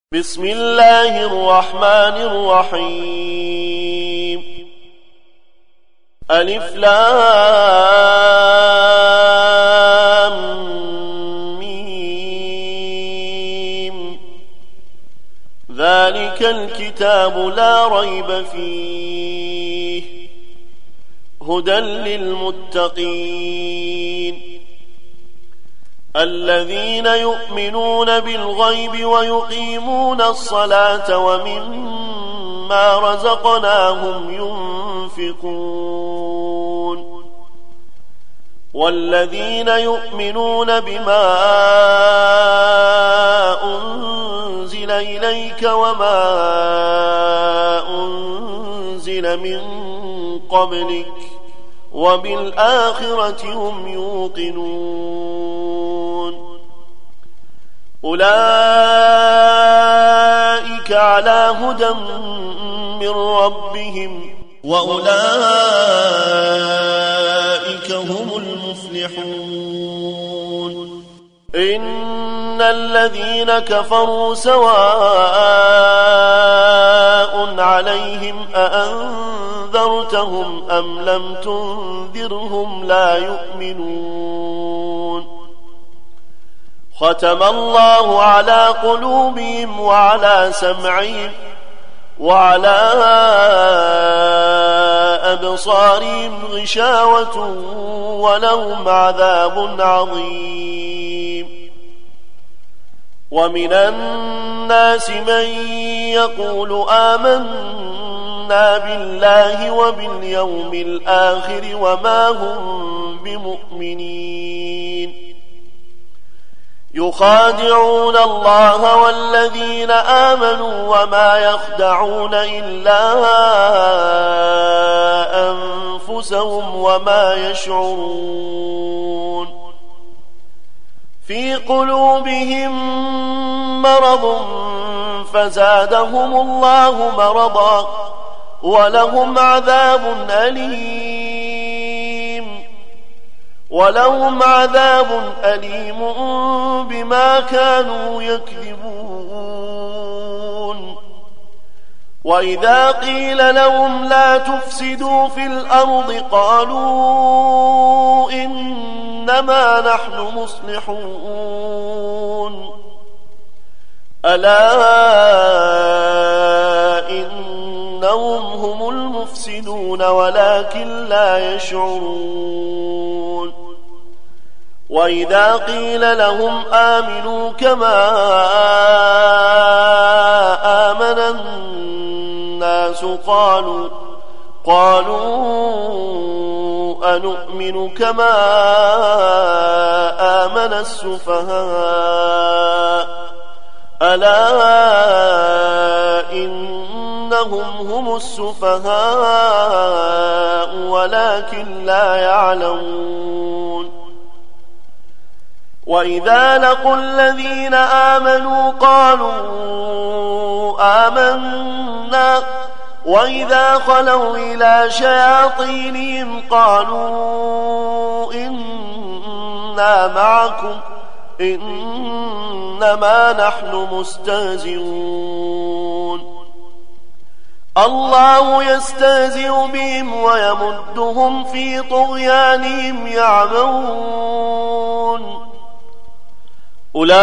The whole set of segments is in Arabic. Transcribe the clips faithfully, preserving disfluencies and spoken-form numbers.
بسم الله الرحمن الرحيم. ألف لام ميم. ذلك الكتاب لا ريب فيه هدى للمتقين الذين يؤمنون بالغيب ويقيمون الصلاة ومما رزقناهم ينفقون والذين يؤمنون بما أنزل إليك وما أنزل من قبلك وبالآخرة هم يوقنون أولئك على هدى من ربهم وأولئك هم المفلحون. إن الذين كفروا سواء عليهم أأنذرتهم أم لم تنذرهم لا يؤمنون. ختم الله على قلوبهم وعلى سمعهم وعلى أبصارهم غشاوة ولهم عذاب عظيم. ومن الناس من يقول آمنا بالله وباليوم الآخر وما هم بمؤمنين يخادعون الله والذين آمنوا وما يخدعون إلا أنفسهم وما يشعرون. في قلوبهم مرض فزادهم الله مرضا ولهم عذاب أليم ولهم عذاب أليم بما كانوا يكذبون. وإذا قيل لهم لا تفسدوا في الأرض قالوا إنما نحن مصلحون ألا إنهم هم المفسدون ولكن لا يشعرون. وإذا قيل لهم آمنوا كما آمن الناس قالوا قالوا أنؤمن كما آمن السفهاء ألا إنهم هم السفهاء ولكن لا يعلمون. وإذا لقوا الذين آمنوا قالوا آمنا وإذا خلوا إلى شياطينهم قالوا إنا معكم إنما نحن مستهزئون. الله يستهزئ بهم ويمدهم في طغيانهم يعمهون. أولئك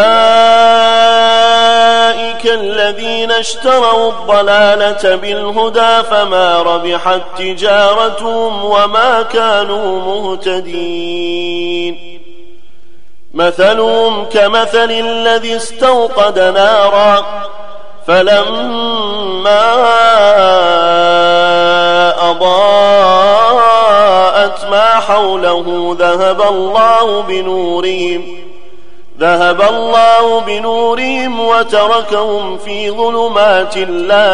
الذين اشتروا الضلالة بالهدى فما ربحت تجارتهم وما كانوا مهتدين. مثلهم كمثل الذي استوقد نارا فلما أضاءت ما حوله ذهب الله بنورهم ذهب الله بنورهم وتركهم في ظلمات لا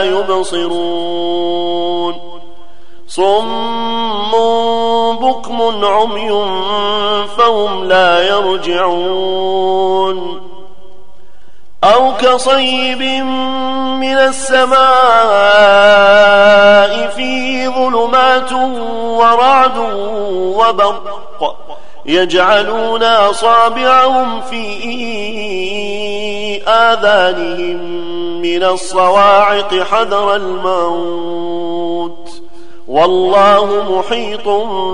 يبصرون. صم بكم عمي فهم لا يرجعون. أو كصيب من السماء فيه ظلمات ورعد وبرق يجعلون أصابعهم في آذانهم من الصواعق حذر الموت والله محيط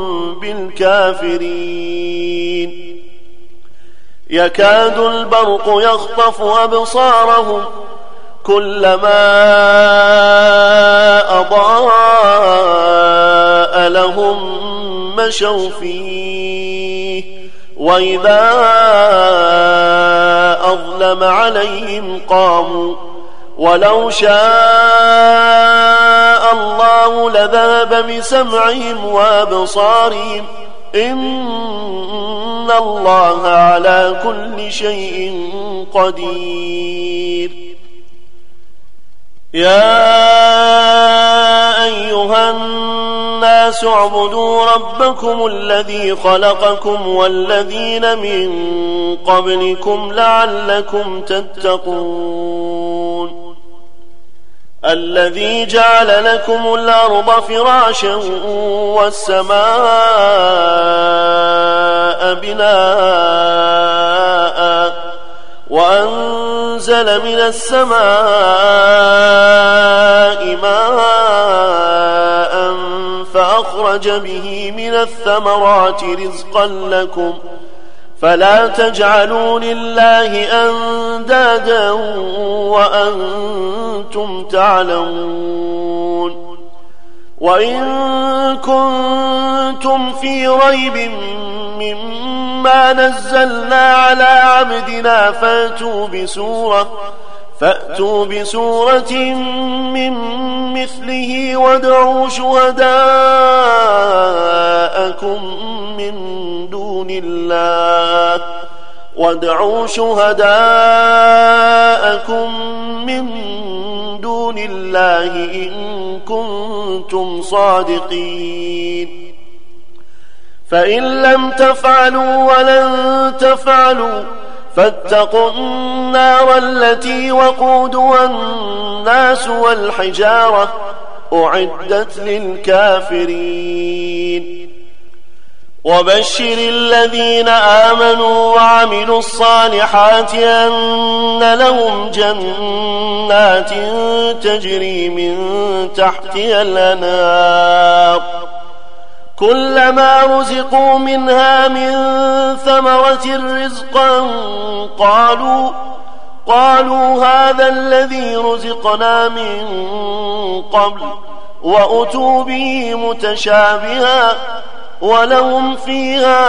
بالكافرين يكاد البرق يخطف أبصارهم كلما أضاء لهم مشوا فيه وإذا أظلم عليهم قاموا ولو شاء الله لذهب بسمعهم وأبصارهم إن الله على كل شيء قدير يا أيها الناس اعبدوا ربكم الذي خلقكم والذين من قبلكم لعلكم تتقون الذي جعل لكم الأرض فراشا والسماء بناء وأنزل من السماء ماء فأخرج به من الثمرات رزقا لكم فلا تجعلوا لله أندادا وأنتم تعلمون وإن كنتم في ريب مما نزلنا على عبدنا فأتوا بسورة فأتوا بسورة من مثله وادعوا شهداءكم من دون الله وادعوا شهداءكم من دون الله إن كنتم صادقين فإن لم تفعلوا ولن تفعلوا فاتقوا النار التي وقودها الناس والحجارة أعدت للكافرين وبشر الذين آمنوا وعملوا الصالحات أن لهم جنات تجري من تحتها الأنهار كلما رزقوا منها من ثمرة رزقا قالوا قالوا هذا الذي رزقنا من قبل وأتوا به متشابها ولهم فيها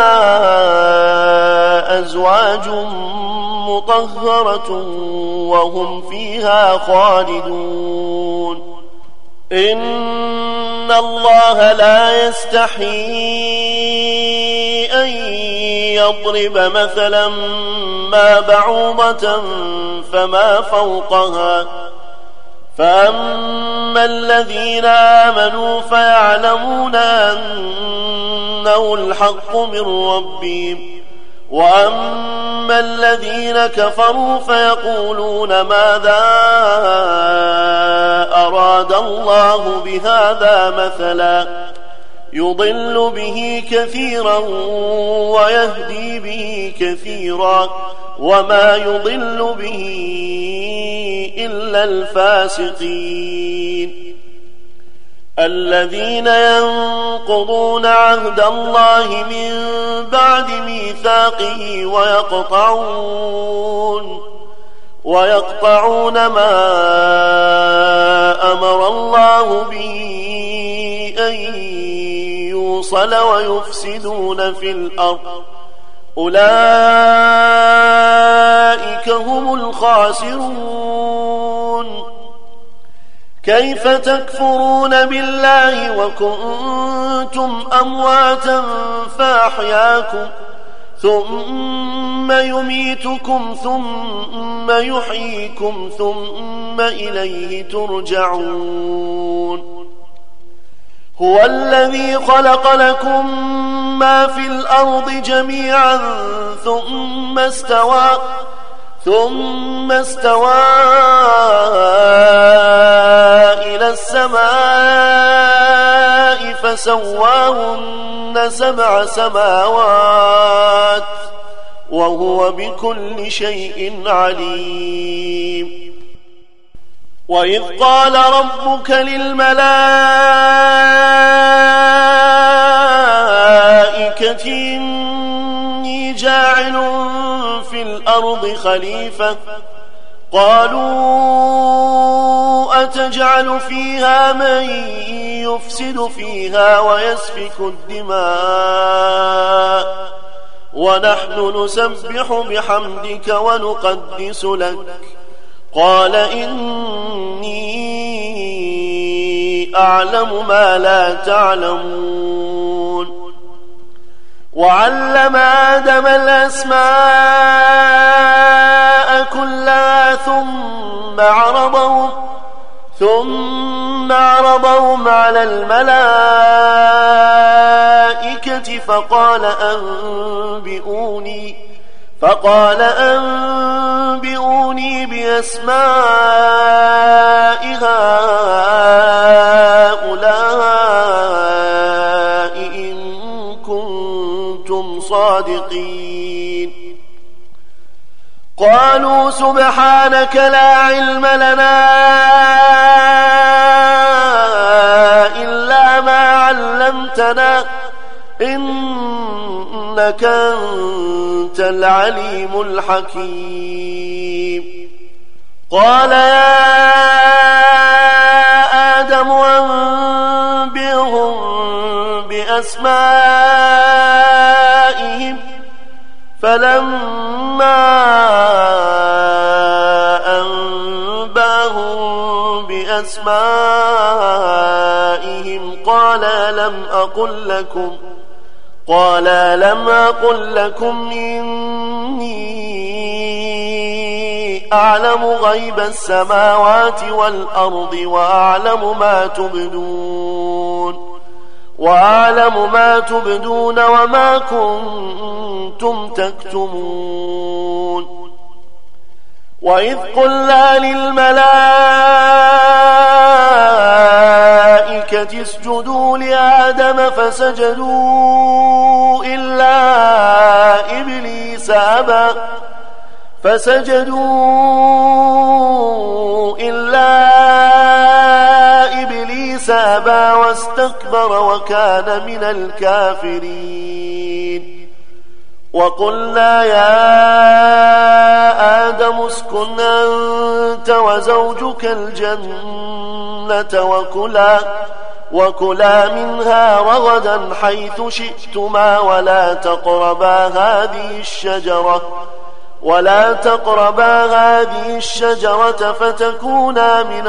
أزواج مطهرة وهم فيها خالدون إن الله لا يستحيي أن يضرب مثلا ما بعوضة فما فوقها فأما الذين آمنوا فيعلمون أنه الحق من ربهم وأما الذين كفروا فيقولون ماذا أراد الله بهذا مثلا يضل به كثيرا ويهدي به كثيرا وما يضل به إلا الفاسقين الذين ينقضون عهد الله من بعد ميثاقه ويقطعون ويقطعون ما أمر الله به أن يوصل ويفسدون في الأرض أولئك هم الخاسرون كيف تكفرون بالله وكنتم أمواتا فأحياكم ثم يميتكم ثم يحييكم ثم إليه ترجعون هو الذي خلق لكم ما في الأرض جميعا ثم استوى ثم استوى إلى السماء فسواهن سبع سماوات وهو بكل شيء عليم. وإذ قال ربك للملائكة إني جاعل في الأرض خليفة قالوا أتجعل فيها من يفسد فيها ويسفك الدماء ونحن نسبح بحمدك ونقدس لك قال إني أعلم ما لا تعلمون. وعلم آدم الأسماء كلها ثم عرضهم ثم عرضهم على الملائكة فقال أنبئوني فقال أنبئوني بأسماء هؤلاء إن كنتم صادقين. قالوا سبحانك لا علم لنا إلا ما علمتنا إنك أنت العليم الحكيم. قال يا آدم أنبئهم بأسمائهم فلما أنباهم بأسمائهم قال لم أقل لكم قال لم أقل لكم إني أعلم غيب السماوات والأرض وأعلم ما تبدون وأعلم ما تبدون وما كنتم تكتمون. وإذ قلنا للملائكة اسجدوا لآدم فسجدوا إلا إبليس أبى فسجدوا إلا إبليس أبى واستكبر وكان من الكافرين. وقلنا يا آدم اسكن أنت وزوجك الجنة وكلا وكلا منها رغدا حيث شئتما ولا تقربا هذه الشجرة ولا تقربا هذه الشجرة فتكونا من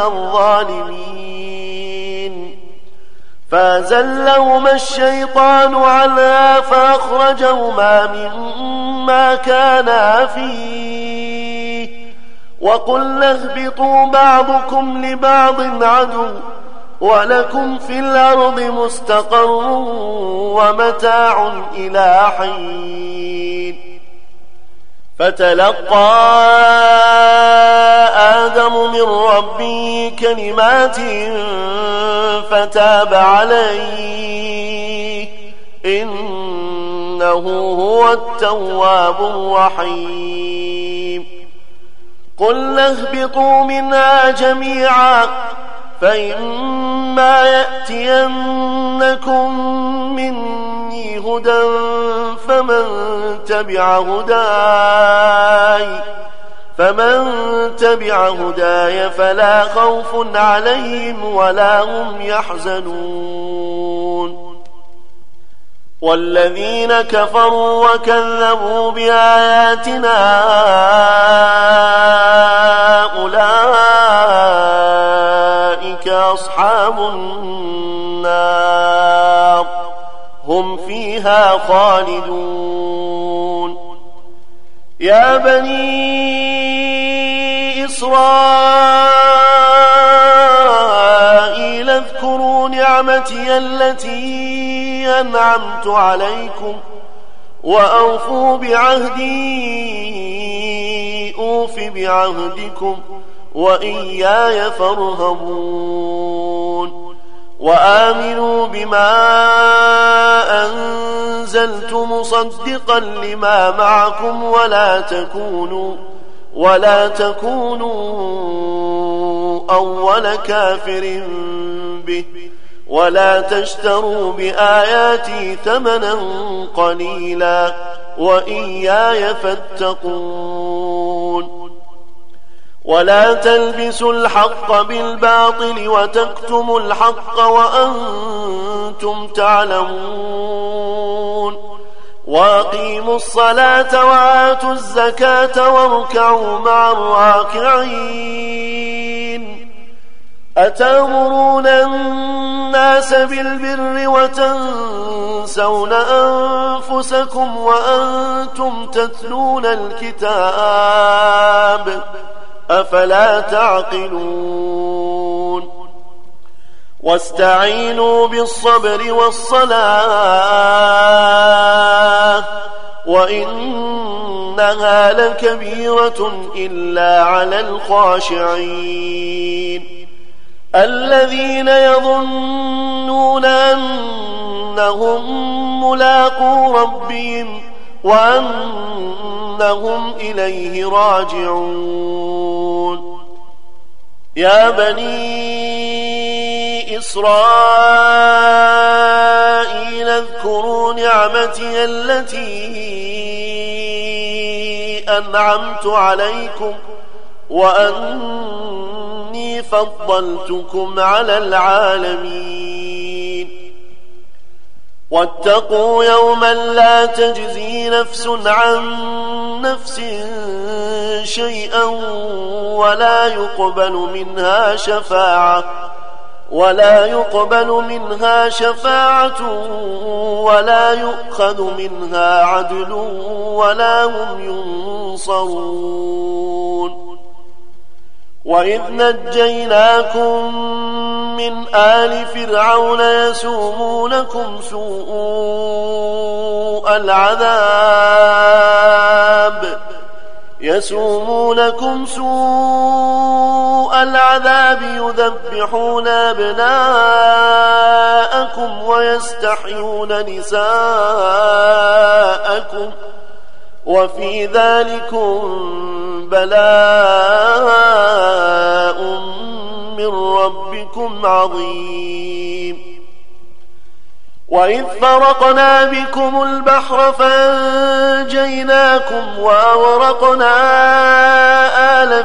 الظالمين. فأزلهما الشيطان عنها فأخرجهما مما كانا فيه وقلنا اهبطوا بعضكم لبعض عدو ولكم في الأرض مستقر ومتاع إلى حين. فتلقى آدم من ربه كلمات فتاب عليه إنه هو التواب الرحيم. قلنا اهبطوا منها جميعا فإما يأتينكم مني هدى فمن تبع هداي فمن تبع هداي فلا خوف عليهم ولا هم يحزنون. والذين كفروا وكذبوا بآياتنا أولئك أصحاب النار هم فيها خالدون. يا بني إسرائيل اذكروا نعمتي التي أنعمت عليكم وأوفوا بعهدي أوف بعهدكم وإياي فارهبون. وآمنوا بما أنزلت مصدقا لما معكم ولا تكونوا ولا تكونوا أول كافر به ولا تشتروا بآياتي ثمنا قليلا وإياي فاتقون ولا تلبسوا الحق بالباطل وتكتموا الحق وأنتم تعلمون وأقيموا الصلاة وآتوا الزكاة واركعوا مع الراكعين أتأمرون الناس بالبر وتنسون أنفسكم وأنتم تتلون الكتاب أفلا تعقلون واستعينوا بالصبر والصلاة وإنها لكبيرة إلا على الخاشعين الذين يظنون أنهم ملاقو ربهم وأنهم إليه راجعون يا بني إسرائيل اذكروا نعمتي التي أنعمت عليكم وأني فضلتكم على العالمين واتقوا يوما لا تجزي نفس عن نفس شيئا ولا يقبل منها شفاعة ولا يقبل منها شفاعة ولا يؤخذ منها عدل ولا هم ينصرون وإذ نجيناكم من آل فرعون يسومونكم سوء العذاب يسومونكم سوء العذاب يذبحون أبناءكم ويستحيون نساءكم وفي ذلكم بلاء من ربكم عظيم وإذ فرقنا بكم البحر فأنجيناكم وأغرقنا آل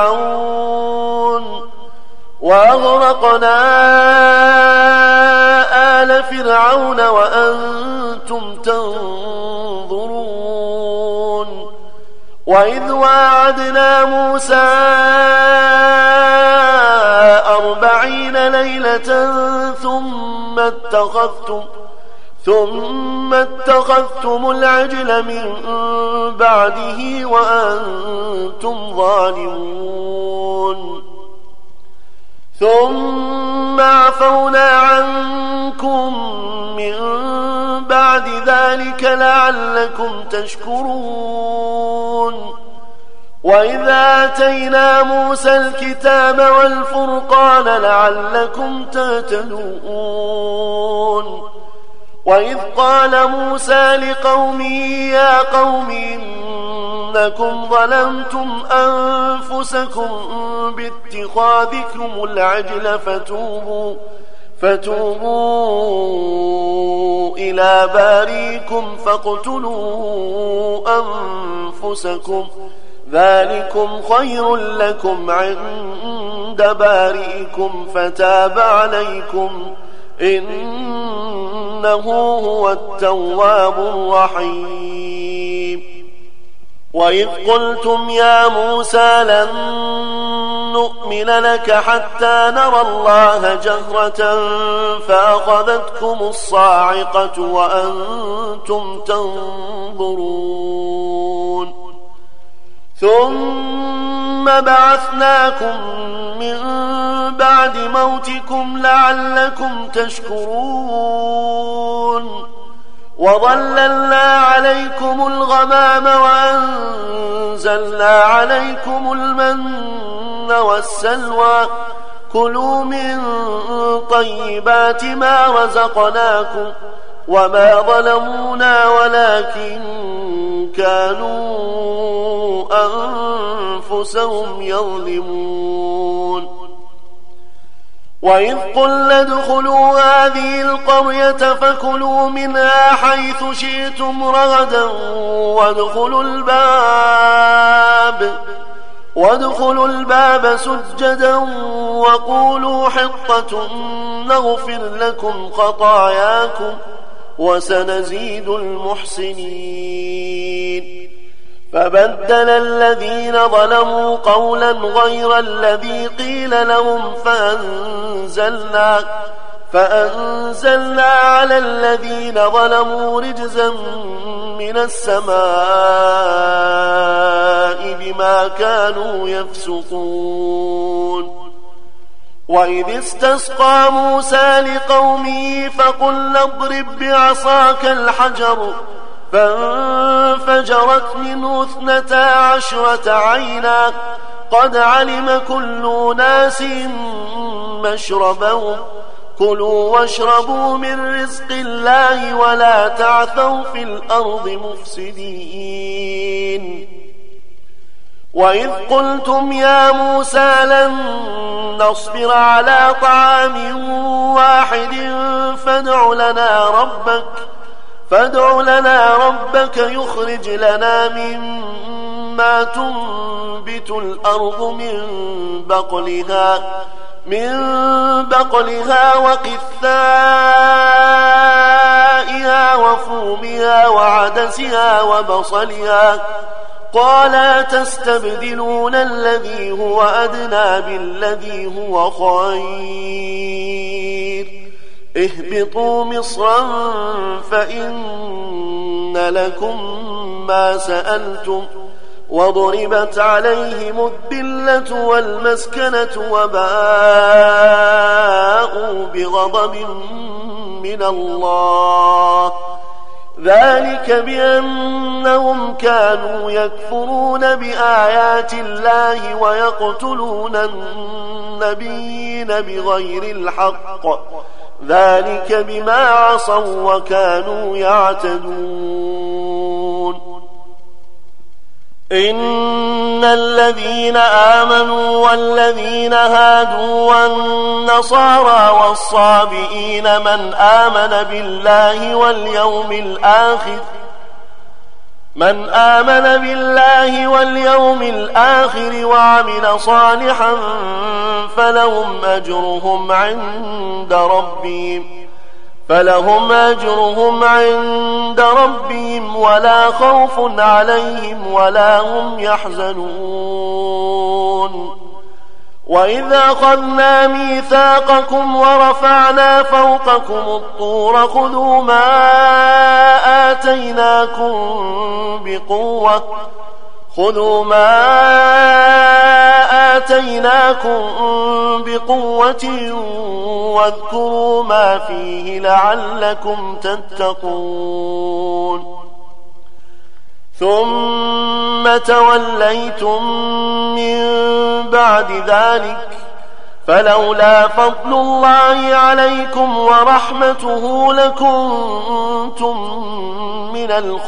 فرعون وأغرقنا آل فرعون وأنتم تنظرون وإذ واعدنا موسى أربعين ليلة ثم اتخذتم ثم اتخذتم العجل من بعده وأنتم ظالمون ثم عفونا عنكم من بعد ذلك لعلكم تشكرون وإذا آتينا موسى الكتاب والفرقان لعلكم تهتدون وإذ قال موسى لقومه يا قوم إنكم ظلمتم أنفسكم باتخاذكم العجل فتوبوا فتوبوا إلى باريكم فاقتلوا أنفسكم ذلكم خير لكم عند بارئكم فتاب عليكم إنه هو التواب الرحيم وإذ قلتم يا موسى لن نؤمن لك حتى نرى الله جهرة فأخذتكم الصاعقة وأنتم تنظرون ثم بعثناكم من بعد موتكم لعلكم تشكرون وظللنا عليكم الغمام وأنزلنا عليكم المن والسلوى كلوا من طيبات ما رزقناكم وما ظلمونا ولكن كانوا أنفسهم يظلمون وإذ قلنا ادخلوا هذه القرية فكلوا منها حيث شئتم رغدا وادخلوا الباب وادخلوا الباب سجدا وقولوا حطة نغفر لكم خطاياكم وسنزيد المحسنين فبدل الذين ظلموا قولا غير الذي قيل لهم فأنزلنا, فأنزلنا على الذين ظلموا رجزا من السماء بما كانوا يفسقون وإذ استسقى موسى لقومه فقلنا اضرب بعصاك الحجر فانفجرت منه اثنتا عشرة عينا قد علم كل ناس مشربهم كلوا واشربوا من رزق الله ولا تعثوا في الأرض مفسدين وإذ قلتم يا موسى لن نصبر على طعام واحد فادع لنا ربك فادع لنا ربك يخرج لنا مما تنبت الأرض من بقلها من بقلها وقثائها وفومها وعدسها وبصلها قال تستبدلون الذي هو أدنى بالذي هو خير اهبطوا مصرا فإن لكم ما سألتم وضربت عليهم الذلة والمسكنة وباءوا بغضب من الله ذلك بأنهم كانوا يكفرون بآيات الله ويقتلون النبيين بغير الحق ذلك بما عصوا وكانوا يعتدون إن الذين آمنوا والذين هادوا والنصارى والصابئين من آمن بالله واليوم الآخر من آمن بالله واليوم الآخر وعمل صالحا فلهم أجرهم عند ربهم فلهم أجرهم عند ربهم ولا خوف عليهم ولا هم يحزنون وإذا أخذنا ميثاقكم ورفعنا فوقكم الطور خذوا ما آتيناكم بقوة خذوا ما آتيناكم بقوة واذكروا ما فيه لعلكم تتقون ثم توليتم من بعد ذلك فلولا فضل الله عليكم ورحمته لكنتم من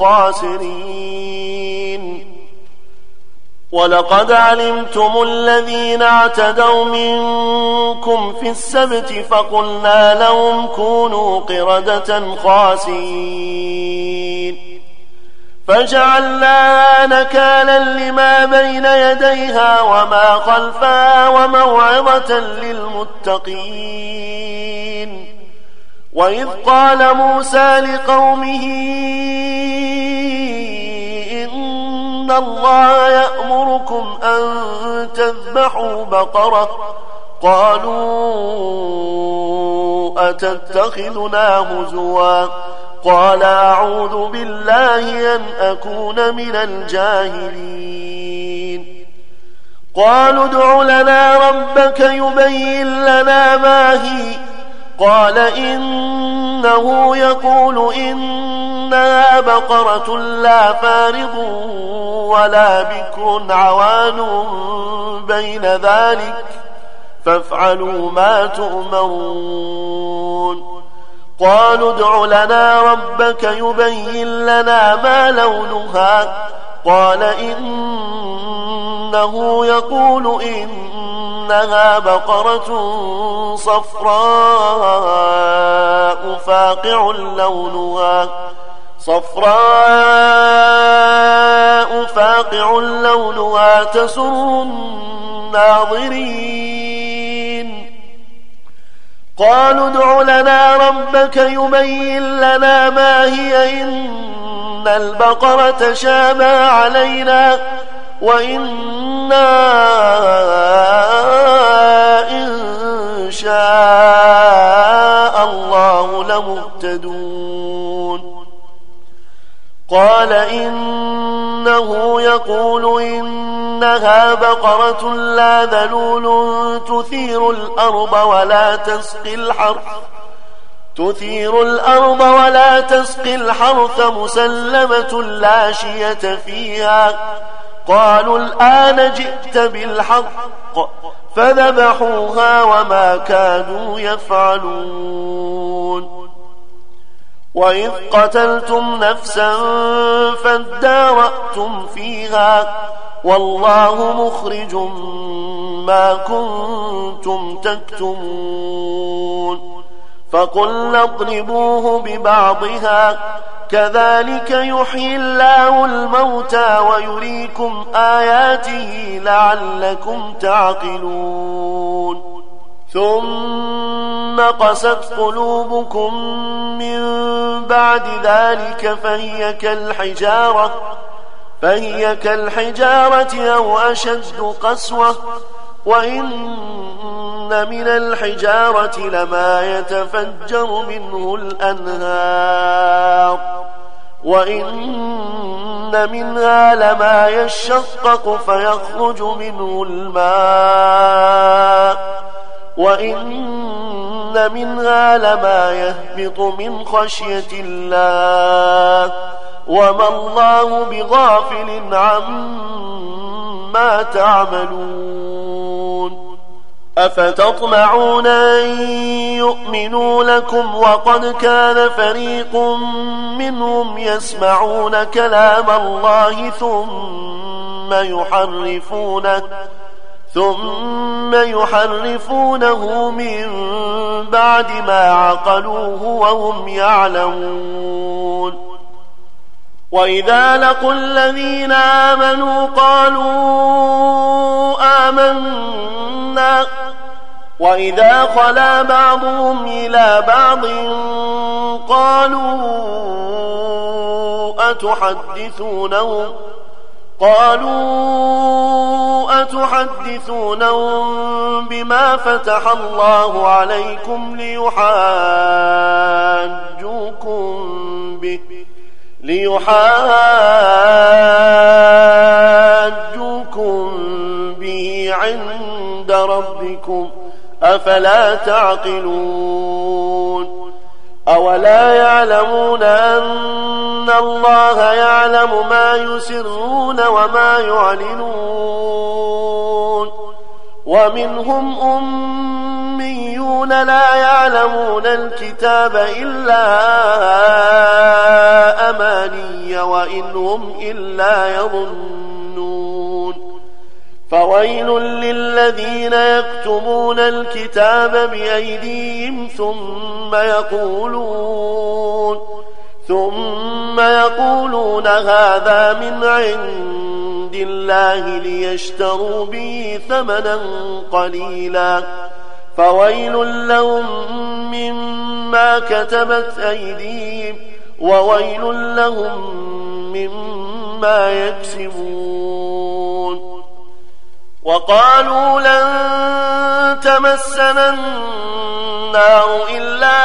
الخاسرين ولقد علمتم الذين اعتدوا منكم في السبت فقلنا لهم كونوا قردة خاسئين فجعلناها نكالا لما بين يديها وما خلفها وموعظة للمتقين وإذ قال موسى لقومه إن الله يأمركم أن تذبحوا بقرة قالوا أتتخذنا هزوا قال أعوذ بالله أن أكون من الجاهلين قالوا ادع لنا ربك يبين لنا ما هي قال إنه يقول إنها بقرة لا فارض ولا بكر عوان بين ذلك فافعلوا ما تؤمرون قالوا ادع لنا ربك يبين لنا ما لونها قال إنه يقول إنها بقرة صفراء فاقع لونها صفراء فاقع لونها تسر الناظرين قالوا ادع لنا ربك يبين لنا ما هي إن البقرة شابه علينا وإنا إن شاء الله لمهتدون قال إنه يقول إنها بقرة لا ذلول تثير الأرض ولا تسقي الحرث تثير الأرض ولا تسقي الحرث مسلمة لا شية فيها قالوا الآن جئت بالحق فذبحوها وما كادوا يفعلون وإذ قتلتم نفسا فادارأتم فيها والله مخرج ما كنتم تكتمون فقلنا اضربوه ببعضها كذلك يحيي الله الموتى ويريكم آياته لعلكم تعقلون ثم قست قلوبكم من بعد ذلك فهي كالحجارة فهي كالحجارة أو أشد قسوة وإن من الحجارة لما يتفجر منه الأنهار وإن منها لما يشقق فيخرج منه الماء وإن منها لما يهبط من خشية الله وما الله بغافل عما تعملون أفتطمعون أن يؤمنوا لكم وقد كان فريق منهم يسمعون كلام الله ثم يحرفونه ثم يحرفونه من بعد ما عقلوه وهم يعلمون وإذا لقوا الذين آمنوا قالوا آمنا وإذا خلا بعضهم إلى بعض قالوا أتحدثونهم قالوا أتحدثونهم بما فتح الله عليكم ليحاجوكم به ليحاجوكم به عند ربكم أفلا تعقلون أولا يعلمون أن الله يعلم ما يسرون وما يعلنون ومنهم أميون لا يعلمون الكتاب إلا أماني وإن هم إلا يظنون فويل للذين يكتبون الكتاب بأيديهم ثم يقولون ثم يقولون هذا من عند الله ليشتروا به ثمنا قليلا فويل لهم مما كتبت أيديهم وويل لهم مما يكسبون وقالوا لن تمسنا النار إلا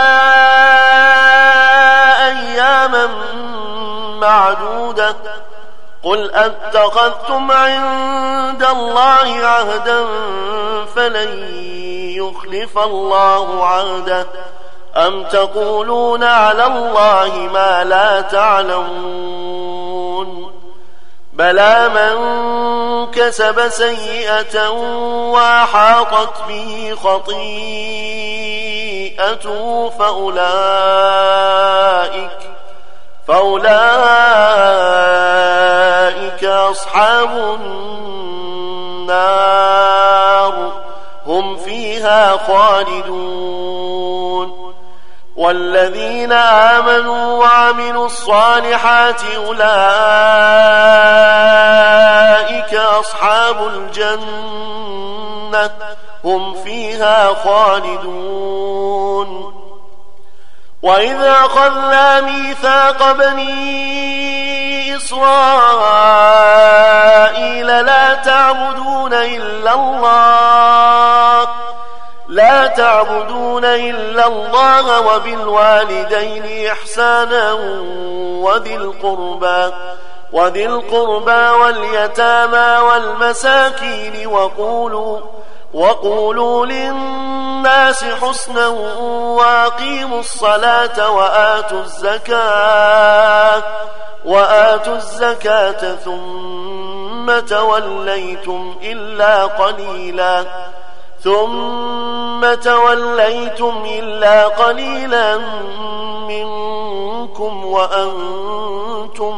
أياما معدودة قل أتخذتم عند الله عهدا فلن يخلف الله عهده أم تقولون على الله ما لا تعلمون بلى من كسب سيئة وأحاطت به خطيئته فأولئك فأولئك أصحاب النار هم فيها خالدون. والذين آمنوا وعملوا الصالحات أولئك أصحاب الجنة هم فيها خالدون. وإذا أخذنا ميثاق بني إسرائيل لا تعبدون إلا الله لا تعبدون إلا الله وبالوالدين إحسانا وذي القربى وذي القربى واليتامى والمساكين وقولوا وقولوا للناس حسنا وأقيموا الصلاة وآتوا الزكاة وآتوا الزكاة ثم توليتم إلا قليلا ثم توليتم إلا قليلا منكم وأنتم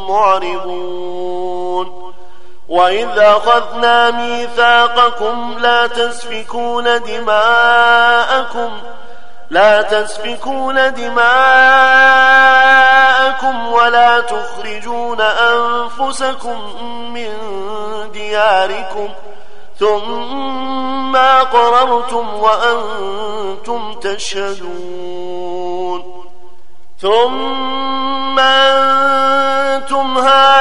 معرضون. وإذا أخذنا ميثاقكم لا تسفكون دماءكم لا تسفكون دماءكم ولا تخرجون أنفسكم من دياركم ثم أقررتم وأنتم تشهدون. ثم أنتم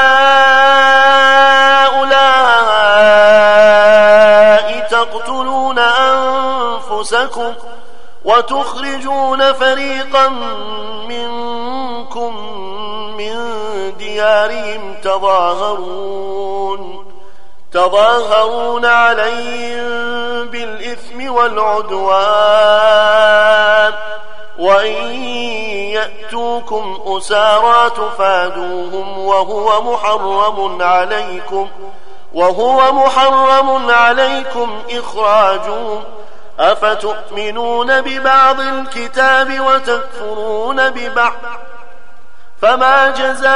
هؤلاء تقتلون أنفسكم وتخرجون فريقا منكم من ديارهم تظاهرون تظاهرون عليهم بالإثم والعدوان وإن يأتوكم أسارى تفادوهم وهو محرم عليكم وهو محرم عليكم إخراجهم أفتؤمنون ببعض الكتاب وتكفرون ببعض فما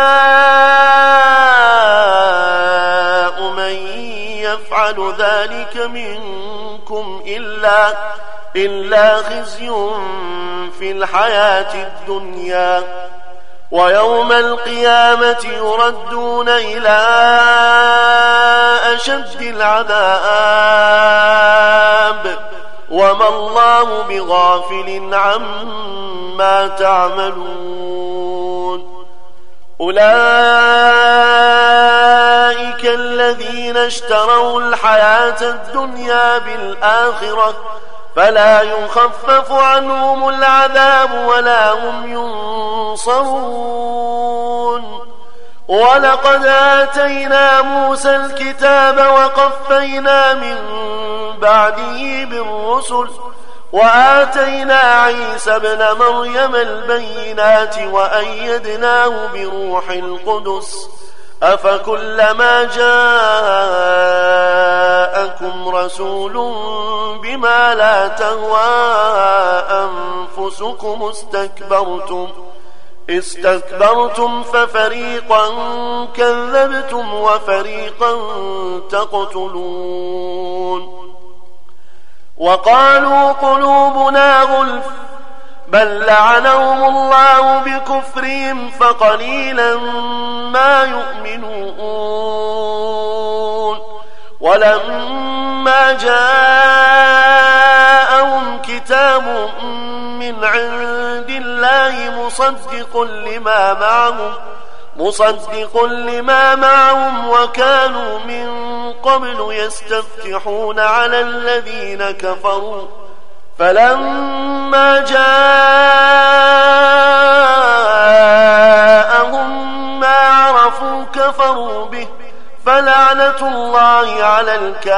جزاء من يفعل ذلك منكم إلا إلا خزي في الحياة الدنيا ويوم القيامة يردون إلى أشد العذاب وما الله بغافل عما تعملون. أولئك الذين اشتروا الحياة الدنيا بالآخرة فلا يخفف عنهم العذاب ولا هم ينصرون. ولقد آتينا موسى الكتاب وقفينا من بعده بالرسل وآتينا عيسى ابن مريم البينات وأيدناه بروح القدس أفكلما جاءكم رسول بما لا تهوى أنفسكم استكبرتم استكبرتم ففريقا كذبتم وفريقا تقتلون. وقالوا قلوبنا غلف بل لعنهم الله بكفرهم فقليلا ما يؤمنون. ولما جاءهم كتاب من عند الله مصدق لما معهم مصدق لما معهم وكانوا من قبل يستفتحون على الذين كفروا فلما جاءهم ما عرفوا كفروا به فلعنة الله على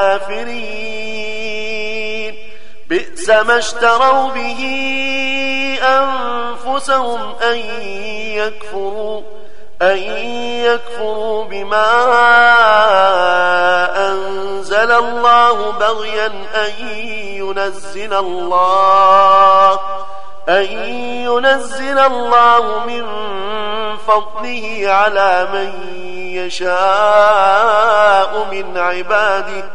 الكافرين. بئس ما اشتروا به أنفسهم أن يكفروا أن يكفروا بما أنزل الله بغيا أن ينزل الله أن ينزل الله من فضله على من يشاء من عباده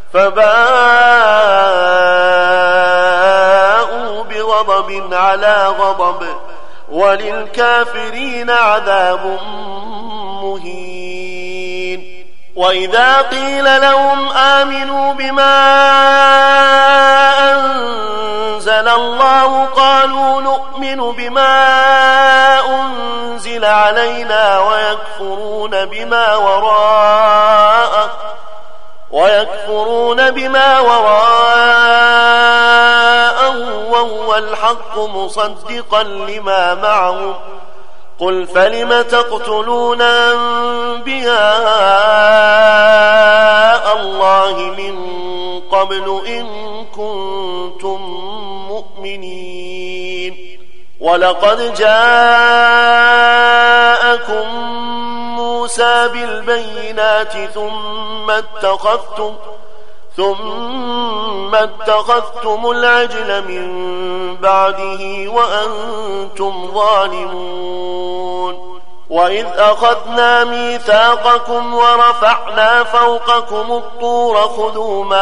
فباءوا بغضب على غضب وللكافرين عذاب مهين. وإذا قيل لهم آمنوا بما أنزل الله قالوا نؤمن بما أنزل علينا ويكفرون بما وراءه ويكفرون بما وراءه وهو الحق مصدقا لما معهم قل فلم تقتلون أنبياء الله من قبل إن كنتم مؤمنين. ولقد جاءكم موسى بالبينات ثم اتخذتم ثم اتخذتم العجل من بعده وأنتم ظالمون. وإذ أخذنا ميثاقكم ورفعنا فوقكم الطور خذوا ما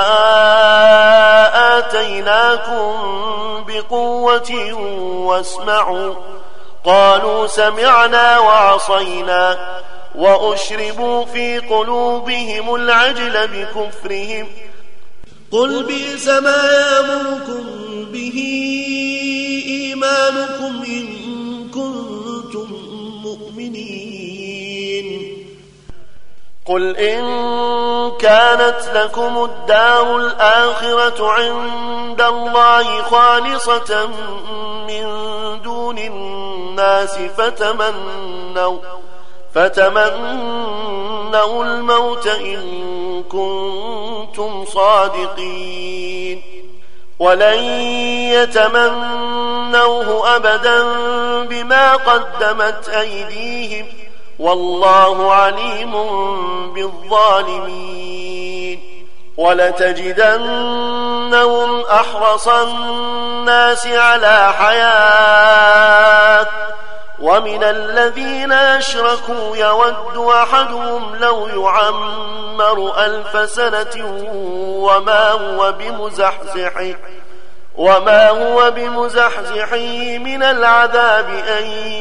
آتيناكم بقوة واسمعوا قالوا سمعنا وعصينا وأشربوا في قلوبهم العجل بكفرهم قل بئس ما يأمركم به إيمانكم إن كنتم مؤمنين. قل إن كانت لكم الدار الآخرة عند الله خالصة من دون الناس فتمنوا فتمنوا الموت إن كنتم صادقين ولن يتمنوه أبدا بما قدمت أيديهم والله عليم بالظالمين. ولتجدنهم أحرص الناس على حياة ومن الذين أشركوا يود أحدهم لو يعمر ألف سنة وما هو بمزحزحه وما هو بمزحزحه من العذاب أن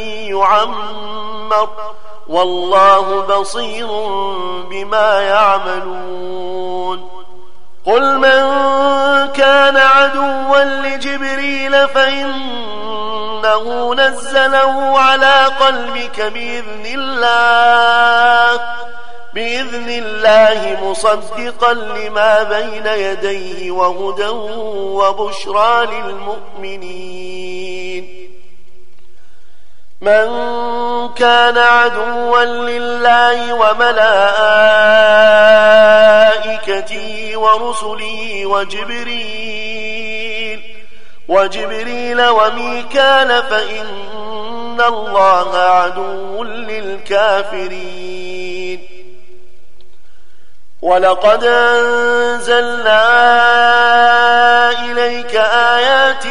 يعمر والله بصير بما يعملون. قل من كان عدوا لجبريل فإنه نزله على قلبك بإذن الله بإذن الله مصدقا لما بين يديه وهدى وبشرى للمؤمنين. من كان عدوا لله وملائكته ورسله وجبريل وجبريل وميكال فإن الله عدو للكافرين. ولقد أنزلنا إليك آيات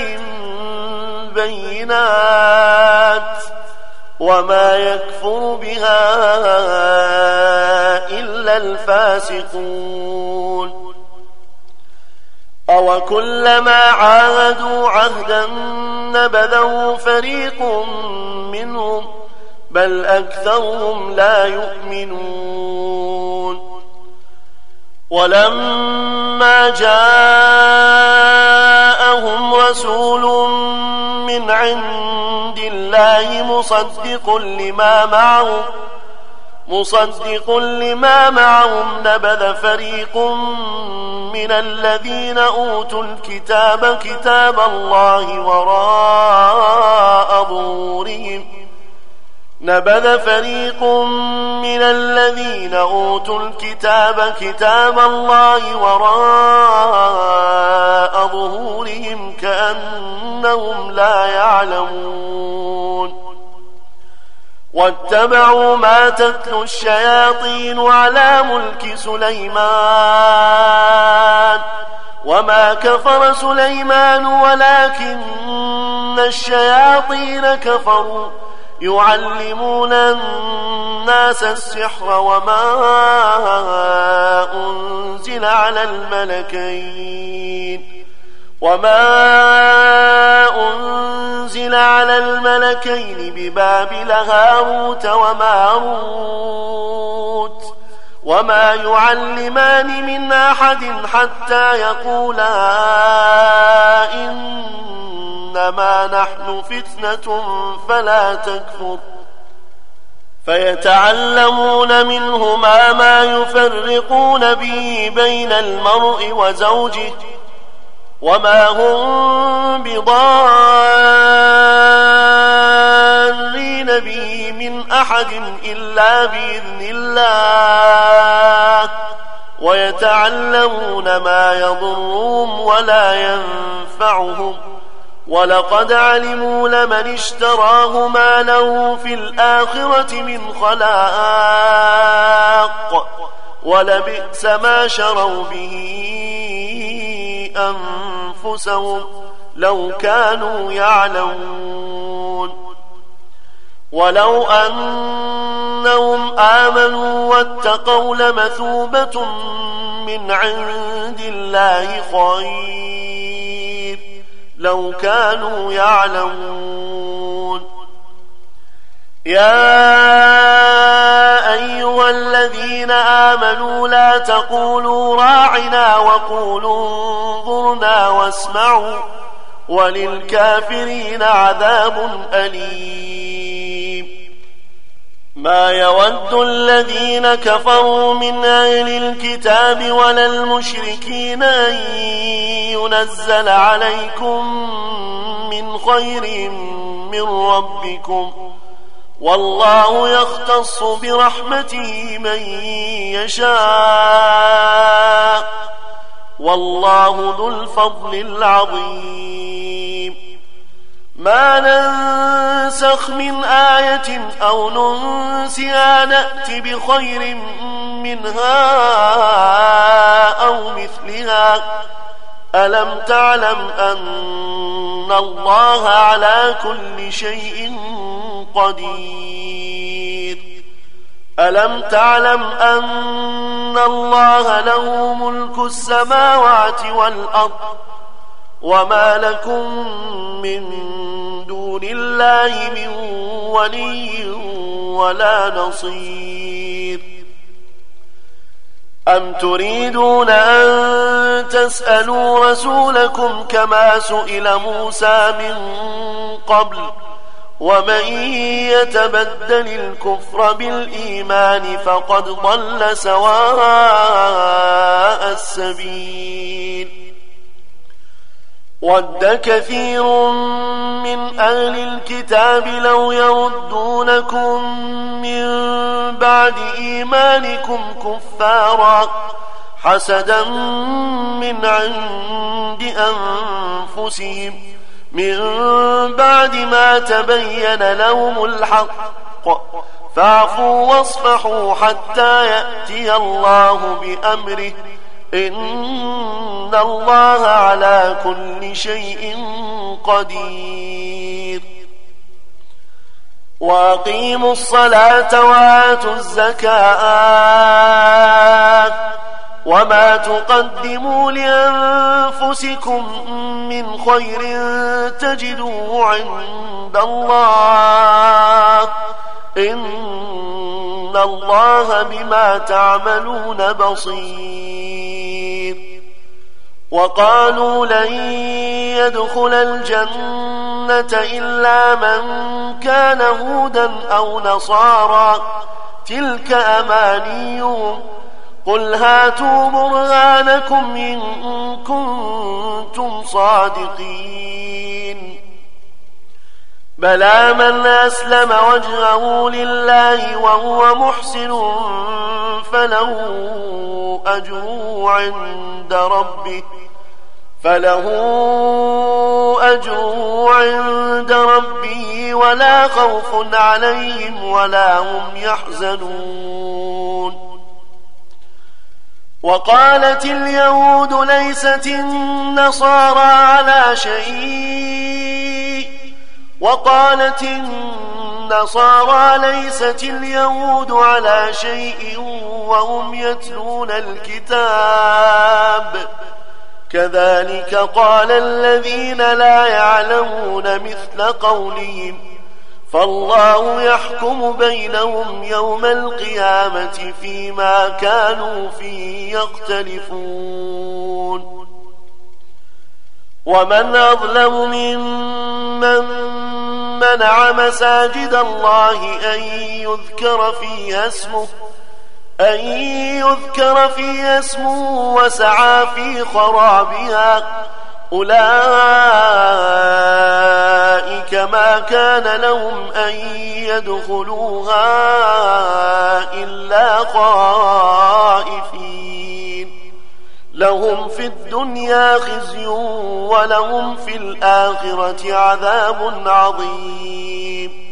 بينات وما يكفر بها إلا الفاسقون. أوكلما عاهدوا عهدا نبذه فريق منهم بل أكثرهم لا يؤمنون. ولما جاءهم رسول من عند الله مصدق لما معهم مصدق لما معهم نبذ فريق من الذين أوتوا الكتاب كتاب الله وراء ظهورهم نبذ فريق من الذين أوتوا الكتاب كتاب الله وراء ظهورهم كأنهم لا يعلمون. واتبعوا ما تتلو الشياطين على ملك سليمان وما كفر سليمان ولكن الشياطين كفروا يعلمون الناس السحر وما أنزل على الملكين وما أنزل على الملكين ببابل هاروت وماروت وما يعلمان من أحد حتى يقولا إنما نحن فتنة فلا تكفر فيتعلمون منهما ما يفرقون به بين المرء وزوجه وما هم بضارين به من أحد إلا بإذن الله ويتعلمون ما يضرهم ولا ينفعهم ولقد علموا لمن اشتراه ما له في الآخرة من خلاق ولبئس ما شروا به أنفسهم لو كانوا يعلمون ولو أنهم آمنوا واتقوا لمثوبة من عند الله خير لو كانوا يعلمون يا أيها الذين آمنوا لا تقولوا راعنا وقولوا انظرنا واسمعوا وللكافرين عذاب أليم ما يود الذين كفروا من أهل الكتاب ولا المشركين أن ينزل عليكم من خير من ربكم والله يختص برحمته من يشاء والله ذو الفضل العظيم ما ننسخ من آية أو ننسها نأت بخير منها أو مثلها ألم تعلم أن الله على كل شيء قدير ألم تعلم أن الله له ملك السماوات والأرض وما لكم من دون الله من ولي ولا نصير أم تريدون أن تسألوا رسولكم كما سئل موسى من قبل ومن يتبدل الكفر بالإيمان فقد ضل سواء السبيل ود كثير من أهل الكتاب لو يردونكم من بعد إيمانكم كفارا حسدا من عند أنفسهم من بعد ما تبين لهم الحق فاعفوا واصفحوا حتى يأتي الله بأمره إن الله على كل شيء قدير وأقيموا الصلاة وآتوا الزكاة وما تقدموا لأنفسكم من خير تجدوه عند الله إن الله بما تعملون بصير وقالوا لن يدخل الجنة إلا من كان هودا أو نصارى تلك أمانيهم قل هاتوا برهانكم إن كنتم صادقين بلى من أسلم وجهه لله وهو محسن فله أجره عند ربه فله أجره عند ربه ولا خوف عليهم ولا هم يحزنون. وقالت اليهود ليست النصارى على شيء وقالت النصارى ليست اليهود على شيء وهم يتلون الكتاب كذلك قال الذين لا يعلمون مثل قولهم فالله يحكم بينهم يوم القيامة فيما كانوا فيه يختلفون. ومن أظلم ممن منع مساجد الله أن يذكر فيها اسمه أن يذكر فيها اسمه وسعى في خرابها أولئك ما كان لهم أن يدخلوها إلا خائفين لهم في الدنيا خزي ولهم في الآخرة عذاب عظيم.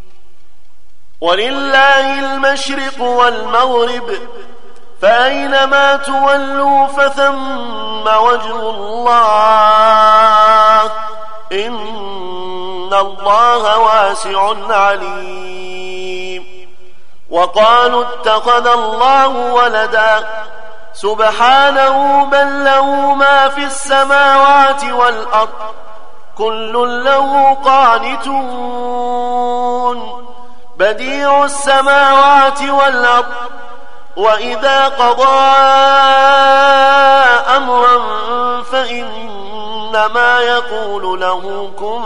ولله المشرق والمغرب فأينما تولوا فثم وجه الله إن الله واسع عليم. وقالوا اتخذ الله ولدا سبحانه بل له ما في السماوات والأرض كل له قانتون بديع السماوات والأرض وإذا قضى أمرا فإنما يقول له كن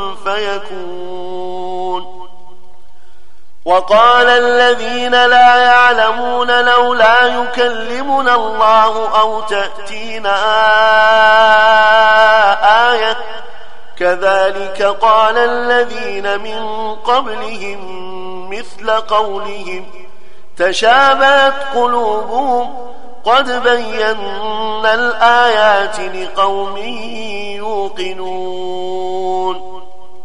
فيكون. وقال الذين لا يعلمون لولا يكلمنا الله أو تأتينا آية كذلك قال الذين من قبلهم مثل قولهم تشابهت قلوبهم قد بينا الآيات لقوم يوقنون.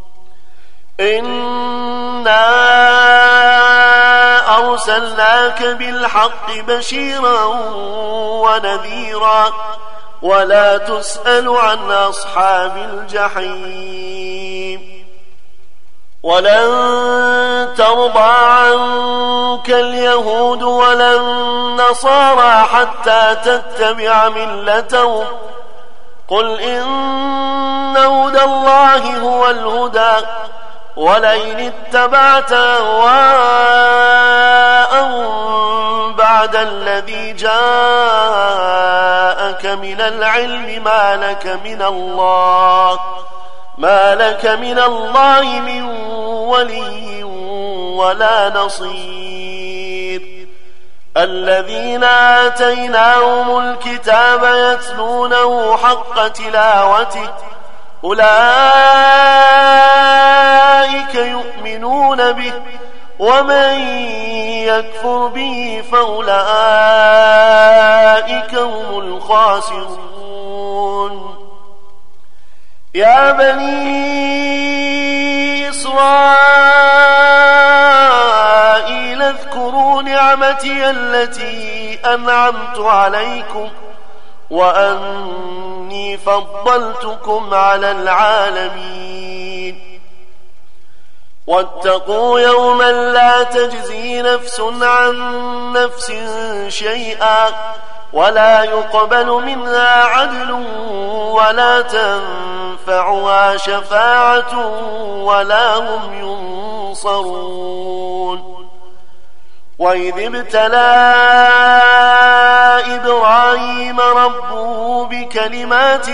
إنا أرسلناك بالحق بشيرا ونذيرا ولا تسأل عن أصحاب الجحيم. ولن ترضى عنك اليهود ولا النصارى حتى تتبع ملتهم قل إن هدى الله هو الهدى ولئن اتبعت أهواءهم بعد الذي جاءك من العلم ما لك من الله ما لك من الله من ولي ولا نصير. الذين آتيناهم الكتاب يتلونه حق تلاوته أولئك يؤمنون به ومن يكفر به فأولئك هم الخاسرون. يا بني إسرائيل اذكروا نعمتي التي أنعمت عليكم وأني فضلتكم على العالمين. واتقوا يوما لا تجزي نفس عن نفس شيئا ولا يقبل منها عدل ولا تنفعها شفاعة ولا هم ينصرون. وإذ ابتلى إبراهيم ربه بكلمات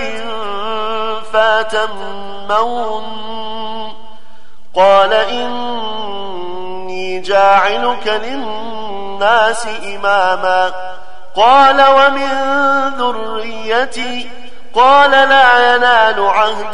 فأتمهن قال إني جاعلك للناس إماما قال ومن ذريتي قال لا ينال عهد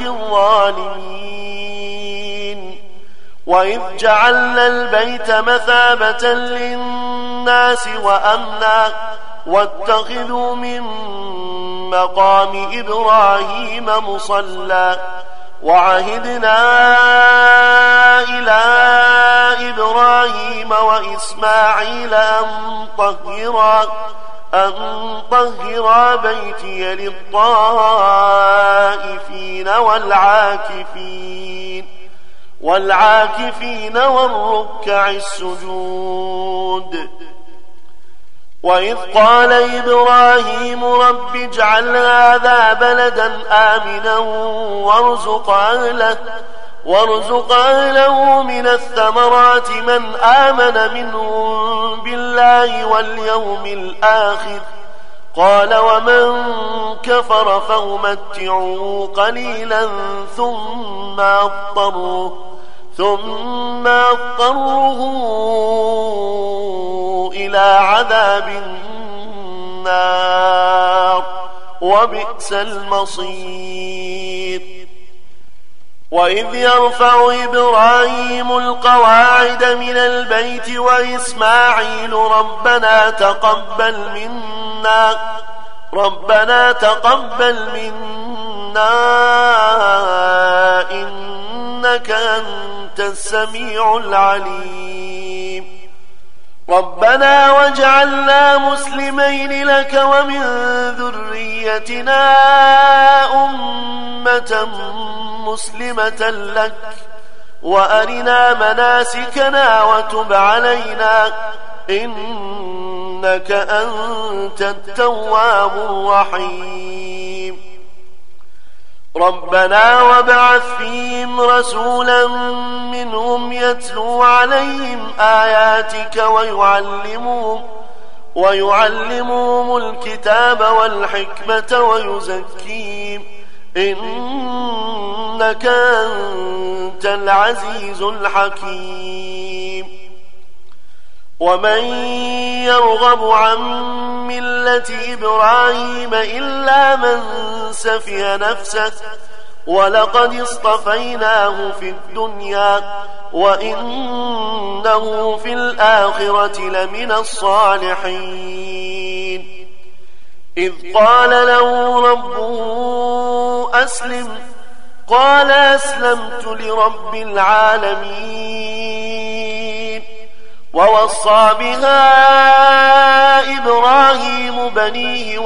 الظالمين. وإذ جعلنا البيت مثابة للناس وأمنا واتخذوا من مقام إبراهيم مصلى وعهدنا إلى إبراهيم وإسماعيل أن طهرا أن طهرا بيتي للطائفين والعاكفين والعاكفين والركع السجود. وإذ قال إبراهيم رب اجعل هذا بلدا آمنا وارزق أهله وارزق أهله من الثمرات من آمن منهم بالله واليوم الآخر قال ومن كفر فأمتعه قليلا ثم أضطره ثم أضطره إلى عذاب النار وبئس المصير. وإذ يرفع إبراهيم القواعد من البيت وإسماعيل ربنا تقبل منا ربنا تقبل منا إنك أنت السميع العليم ربنا واجعلنا مسلمين لك ومن ذريتنا أمة مسلمة لك وأرنا مناسكنا وتب علينا إنك أنت التواب الرحيم ربنا وابعث فيهم رسولا منهم يتلو عليهم آياتك ويعلمهم ويعلمهم الكتاب والحكمة ويزكيهم إنك أنت العزيز الحكيم. ومن يرغب عن ملة إبراهيم إلا من سفه نفسه ولقد اصطفيناه في الدنيا وإنه في الآخرة لمن الصالحين. إذ قال له ربه أسلم قال أسلمت لرب العالمين. ووصى بها إبراهيم بنيه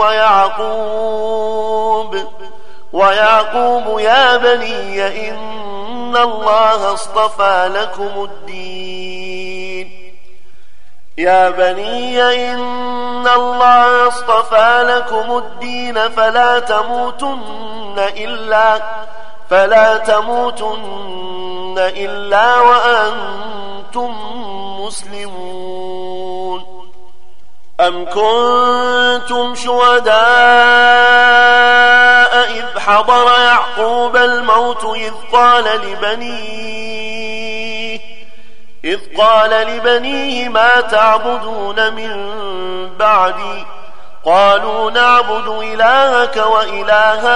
ويعقوب ويعقوب يا بني إن الله اصطفى لكم الدين يا بني إن الله اصطفى لكم الدين فلا تموتن إلا فلا تموتن إلا وأنتم مسلمون. أم كنتم شهداء إذ حضر يعقوب الموت إذ قال لبنيه إذ قال لبنيه ما تعبدون من بعدي قالوا نعبد إلهك وإله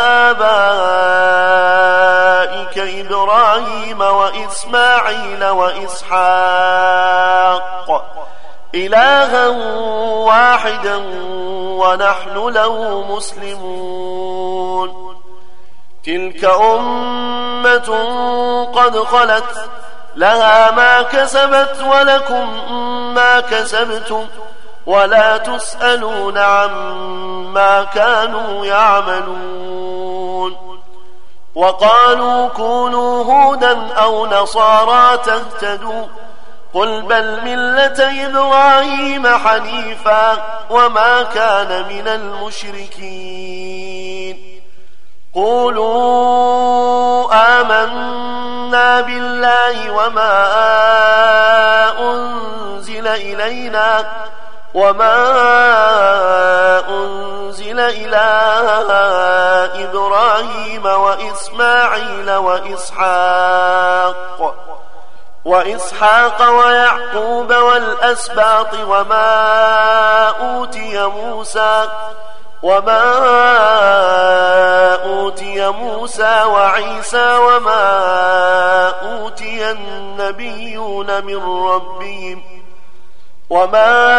آبائك إبراهيم وإسماعيل وإسحاق إلها واحدا ونحن له مسلمون. تلك أمة قد خلت لها ما كسبت ولكم ما كسبتم ولا تسألون عما كانوا يعملون. وقالوا كونوا هودا أو نصارى تهتدوا قل بل ملة إبراهيم حنيفا وما كان من المشركين. قولوا آمنا بالله وما أنزل إلينا وما أنزل إلى إبراهيم وإسماعيل وإسحاق وإسحاق ويعقوب والأسباط وما أوتي موسى وما أوتي موسى وعيسى وما أوتي النبيون من ربهم وما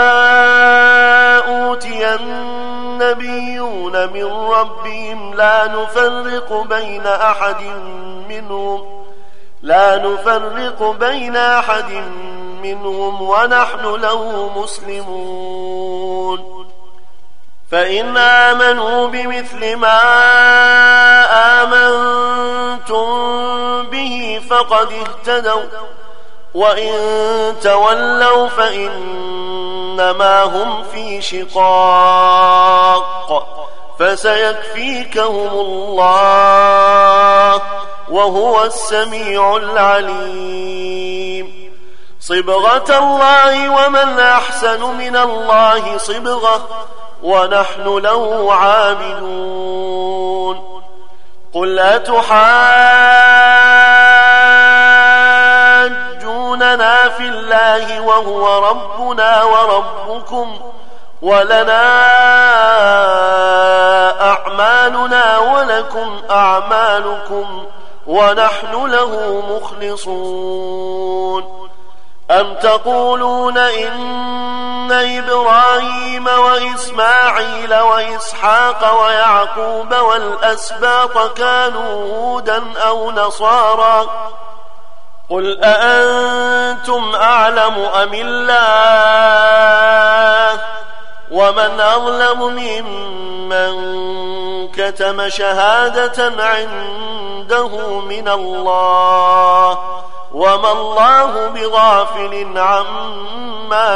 أوتي النبيون من ربهم لا نفرق بين أحد منهم لا نفرق بين أحد منهم ونحن له مسلمون فإن آمنوا بمثل ما آمنتم به فقد اهتدوا وإن تولوا فإنما هم في شقاق فسيكفيكهم الله وهو السميع العليم صبغة الله ومن أحسن من الله صبغة ونحن له عابدون قل أتحاجوننا في الله وهو ربنا وربكم ولنا أعمالنا ولكم أعمالكم ونحن له مخلصون أم تقولون إن إبراهيم وإسماعيل وإسحاق ويعقوب والأسباط كانوا هودا أو نصارى قل أأنتم أعلم أم الله ومن أظلم ممن كتم شهادة عنده من الله وما الله بغافل عما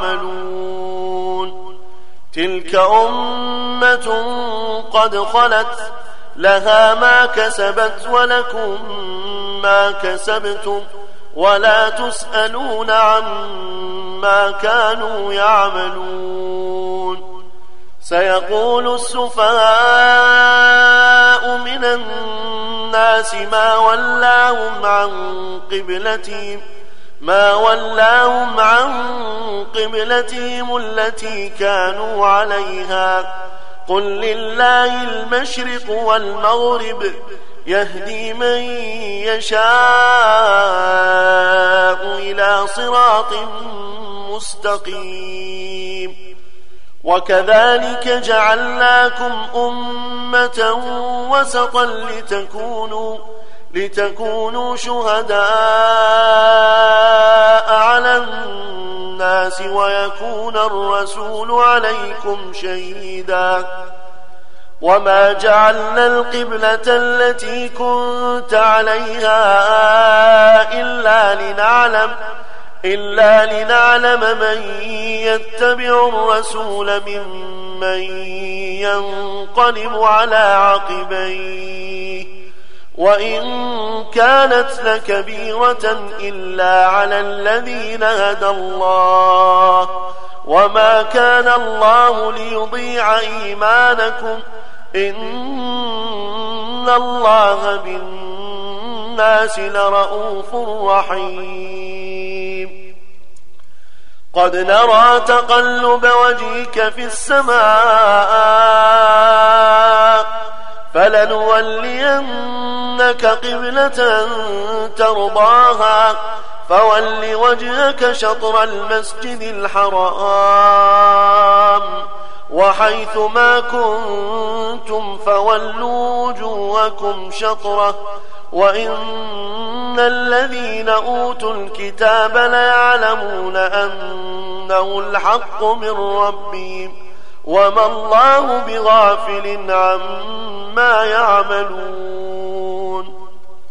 تعملون تلك أمة قد خلت لها ما كسبت ولكم ما كسبتم ولا تسألون عما كانوا يعملون سيقول السفهاء من الناس ما ولاهم عن قبلتهم ما ولاهم عن قبلتهم التي كانوا عليها قل لله المشرق والمغرب يهدي من يشاء إلى صراط مستقيم وكذلك جعلناكم أمة وسطا لتكونوا لتكونوا شهداء على الناس ويكون الرسول عليكم شهيدا وما جعلنا القبلة التي كنت عليها إلا لنعلم إلا لنعلم من يتبع الرسول ممن ينقلب على عقبيه وإن كانت لكبيرة إلا على الذين هدى الله وما كان الله ليضيع إيمانكم إن الله بالناس لرؤوف رحيم قد نرى تقلب وجهك في السماء فلنولينك قبلة ترضاها فول وجهك شطر المسجد الحرام وحيث ما كنتم فولوا وجوهكم شطره وإن الذين أوتوا الكتاب ليعلمون أنه الحق من ربهم وما الله بغافل عما يعملون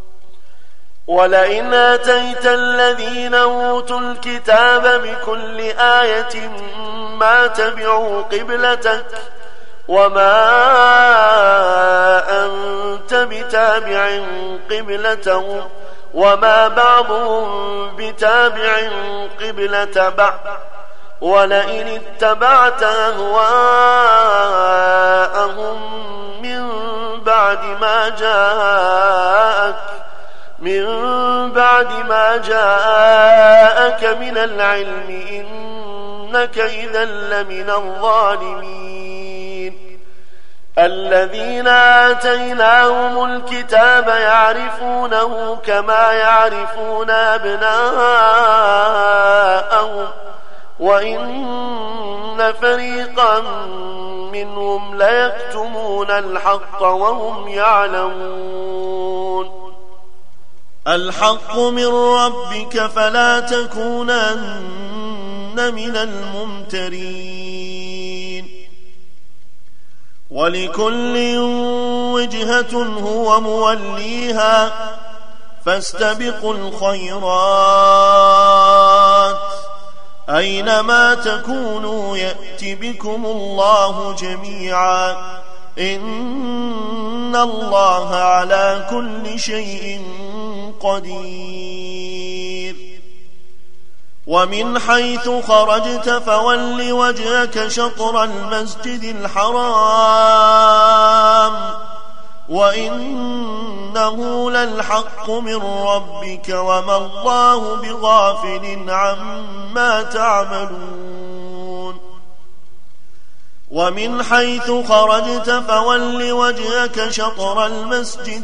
ولئن آتيت الذين أوتوا الكتاب بكل آية ما تبعوا قبلتك وما أنت بتابع قبلتهم وما بعضهم بتابع قبلة بعض ولئن اتبعت أهواءهم من بعد ما جاءك من بعد ما جاءك من العلم إنك إذا لمن الظالمين الذين آتيناهم الكتاب يعرفونه كما يعرفون أبناءهم وإن فريقا منهم ليكتمون الحق وهم يعلمون الحق من ربك فلا تكونن من الممترين ولكل وجهة هو موليها فاستبقوا الخيرات أينما تكونوا يأت بكم الله جميعا إن الله على كل شيء قدير ومن حيث خرجت فول وجهك شطر المسجد الحرام وإنه للحق من ربك وما الله بغافل عما تعملون ومن حيث خرجت فول وجهك شطر المسجد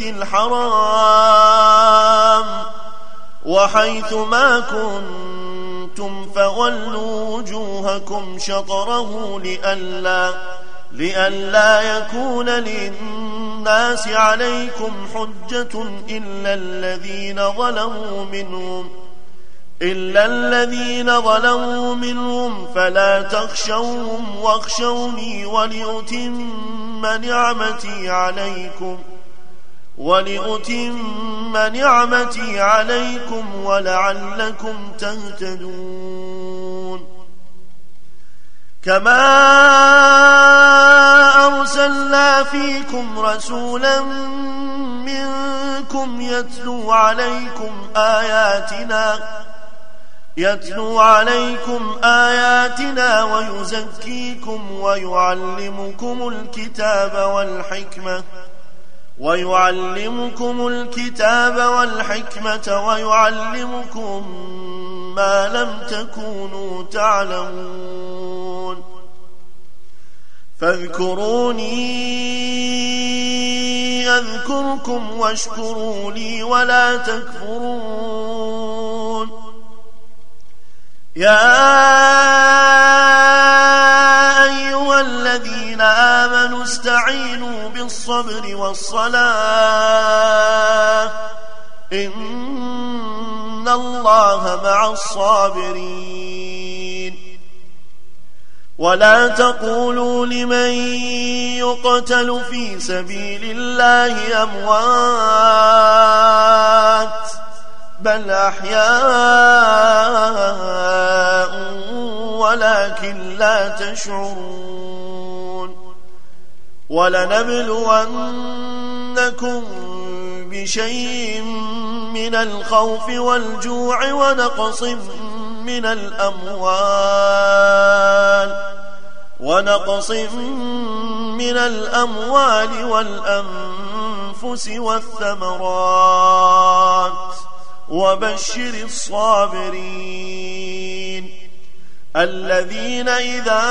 الحرام وحيث ما كنتم فولوا وجوهكم شطره لئلا لئلا يكون للناس عليكم حجة إلا الذين ظلموا منهم إلا الذين ظلموا منهم فلا تخشوهم واخشوني ولأتم نعمتي عليكم ولأتم نعمتي عليكم ولعلكم تهتدون كما أرسلنا فيكم رسولا منكم يتلو عليكم آياتنا يتلو عليكم آياتنا ويزكيكم ويعلمكم الكتاب والحكمة ويعلمكم الكتاب والحكمة ويعلمكم ما لم تكونوا تعلمون فاذكروني أذكركم واشكروا لي ولا تكفرون يا أيها الذين آمنوا استعينوا بالصبر والصلاة إن الله مع الصابرين ولا تقولوا لمن يقتل في سبيل الله أموات بل أحياء ولكن لا تشعرون ولنبلونكم بشيء من الخوف والجوع ونقص من الأموال ونقص من الأموال والأنفس والثمرات وبشر الصابرين الذين إذا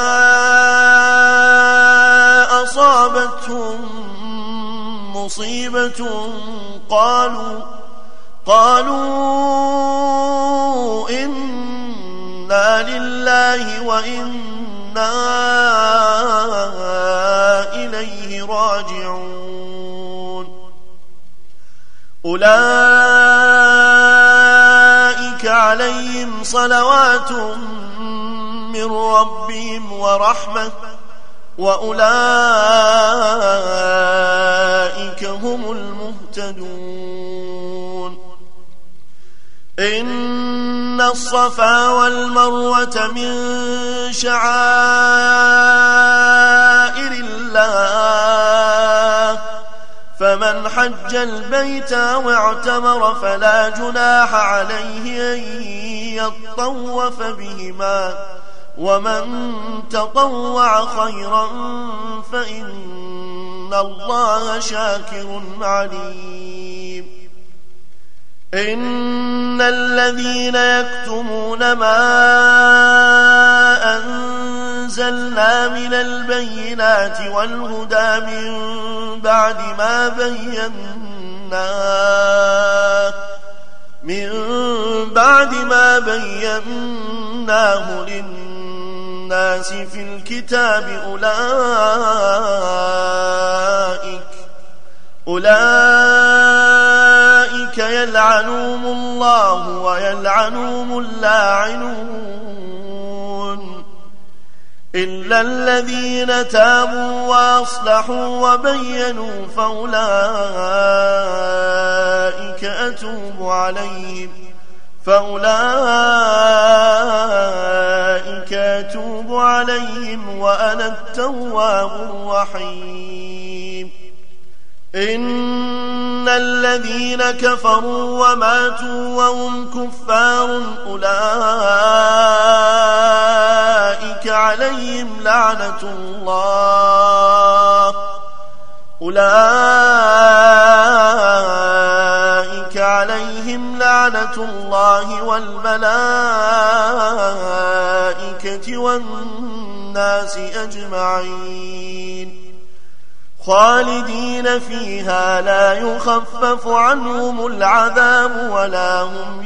أصابتهم مصيبة قالوا قالوا إنا لله وإنا إليه راجعون أولئك عليهم صلوات من ربهم ورحمة وأولئك هم المهتدون إن الصفا والمروة من شعائر الله فمن حج البيت واعتمر فلا جناح عليه أن يطوف بهما ومن تطوع خيرا فإن الله شاكر عليم إن الذين يكتمون ما أنزلنا من البينات والهدى من بعد ما بيناه من بعد ما بيناه للناس في الكتاب أولئك أولئك يلعنهم الله ويلعنهم اللاعنون إلا الذين تابوا وأصلحوا وبينوا فأولئك أتوب عليهم فأولئك أتوب عليهم وأنا التواب الرحيم إن الذين كفروا وماتوا وهم كفار أولئك عليهم لعنة الله أولئك عليهم لعنة الله والملائكة والناس أجمعين خالدين فيها لا يخفف عنهم العذاب ولا هم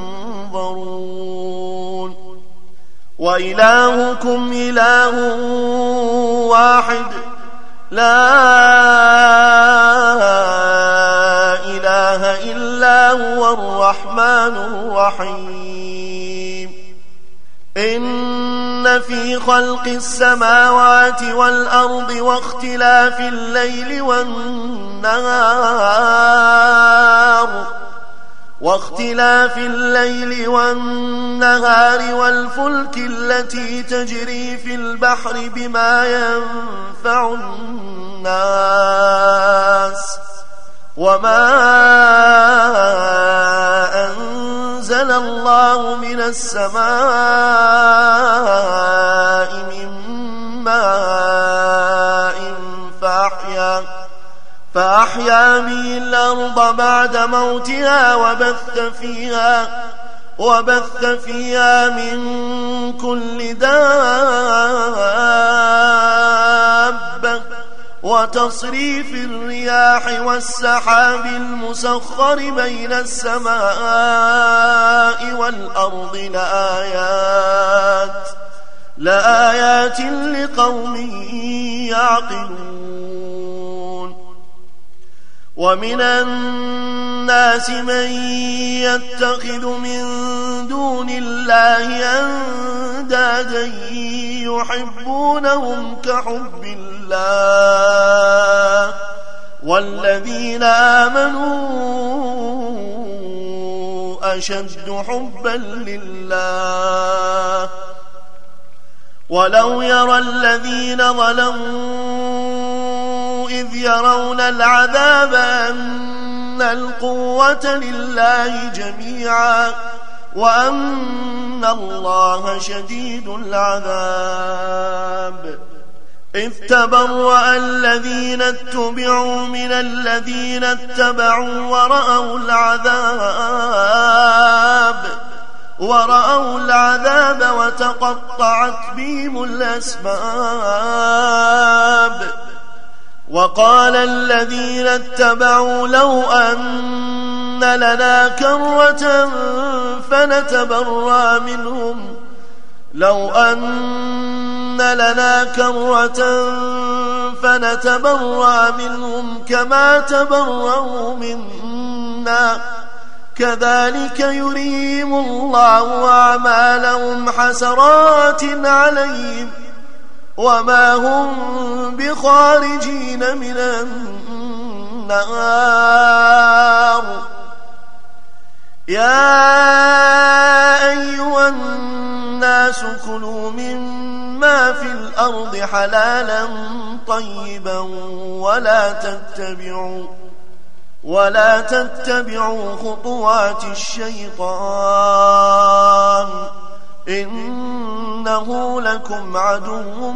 ينظرون وإلهكم إله واحد لا إله إلا هو الرحمن الرحيم إن في خلق السماوات والأرض واختلاف الليل والنهار واختلاف الليل والنهار والفلك التي تجري في البحر بما ينفع الناس وما أنزل الله من السماء من ماء فأحيا فأحيا به الأرض بعد موتها وبث فيها وبث فيها من كل دابة وتصريف الرياح والسحاب المسخر بين السماء والأرض لآيات لآيات لقوم يعقلون ومن الناس من يتخذ من دون الله أندادا يحبونهم كحب الله والذين آمنوا أشد حبا لله ولو يرى الذين ظلموا إذ يرون العذاب أن القوة لله جميعا وأن الله شديد العذاب إذ تبرأ الذين اتبعوا من الذين اتبعوا ورأوا العذاب ورأوا العذاب وتقطعت بهم الأسباب وقال الذين اتبعوا لو أن لنا كرة فنتبرأ منهم لو أن لنا كرة فنتبرأ منهم كما تبرأوا منا كذلك يريهم الله أعمالهم حسرات عليهم وما هم بخارجين من النار يا أيها الناس كلوا مما في الأرض حلالا طيبا ولا تتبعوا ولا تتبعوا خطوات الشيطان إنه لكم عدو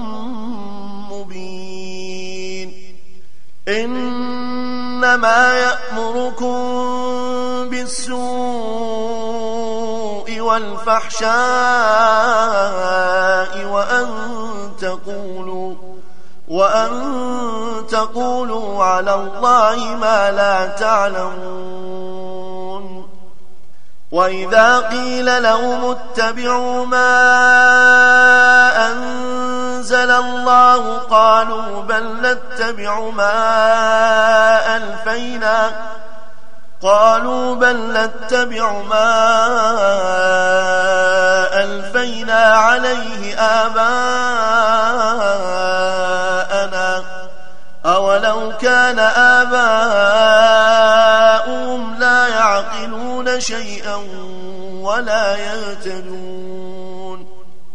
مبين إنما يأمركم بالسوء والفحشاء وأن تقولوا وأن تقولوا على الله ما لا تعلمون وإذا قيل لهم اتبعوا ما أنزل الله قالوا بل نتبع ما ألفينا قالوا بل نتبع ما ألفينا عليه آباءنا أولو كان آباؤهم لا يعقلون شيئا ولا يهتدون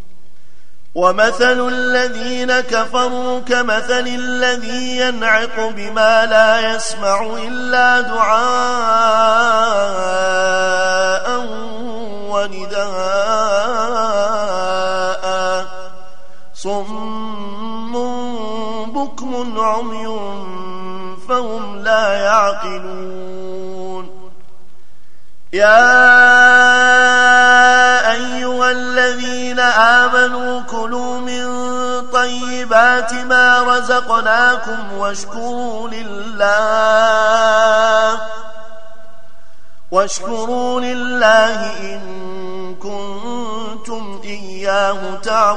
ومثل الذين كفروا كمثل الذي ينعق بما لا يسمع إلا دعاء ونداء صم بكم عمي فهم لا يعقلون يا أيها الذين آمنوا كلوا من طيبات ما رزقناكم واشكروا لله واشكروا لله إن كنتم إياه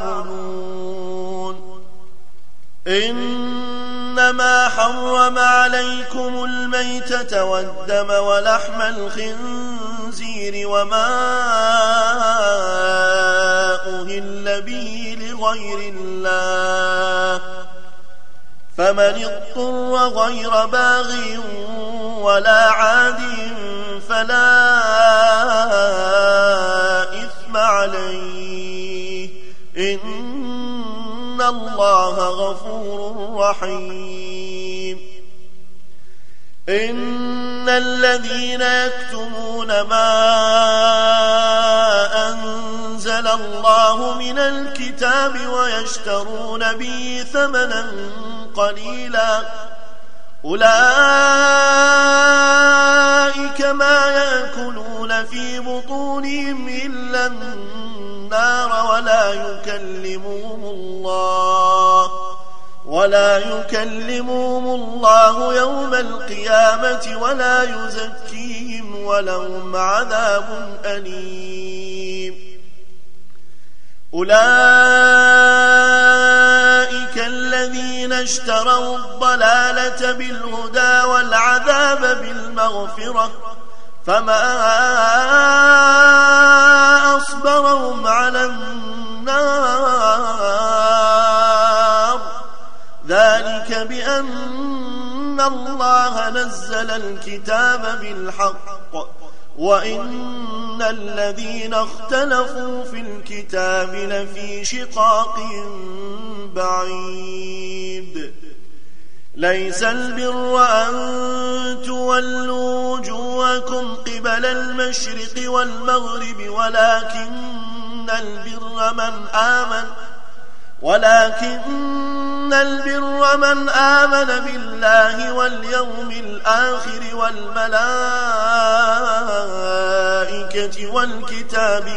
تعبدون إنما حرم عليكم الميتة والدم ولحم الخنزير وما أهل به لغير الله فمن اضطر غير باغ ولا عاد فلا إثم عليه إن الله غفور رحيم إن الذين يكتمون ما أنزل الله من الكتاب ويشترون به ثمنا قليلا أولئك ما يأكلون في بطونهم إلا النار ولا يكلمهم الله ولا يكلمهم الله يوم القيامة ولا يزكيهم ولهم عذاب أليم أولئك الذين اشتروا الضلالة بالهدى والعذاب بالمغفرة فما أصبرهم على النار ذلك بأن الله نزل الكتاب بالحق وإن الذين اختلفوا في الكتاب لفي شقاق بعيد ليس البر أن تولوا وجوهكم قبل المشرق والمغرب ولكن البر من آمن ولكن البر من آمن بالله واليوم الآخر والملائكة والكتاب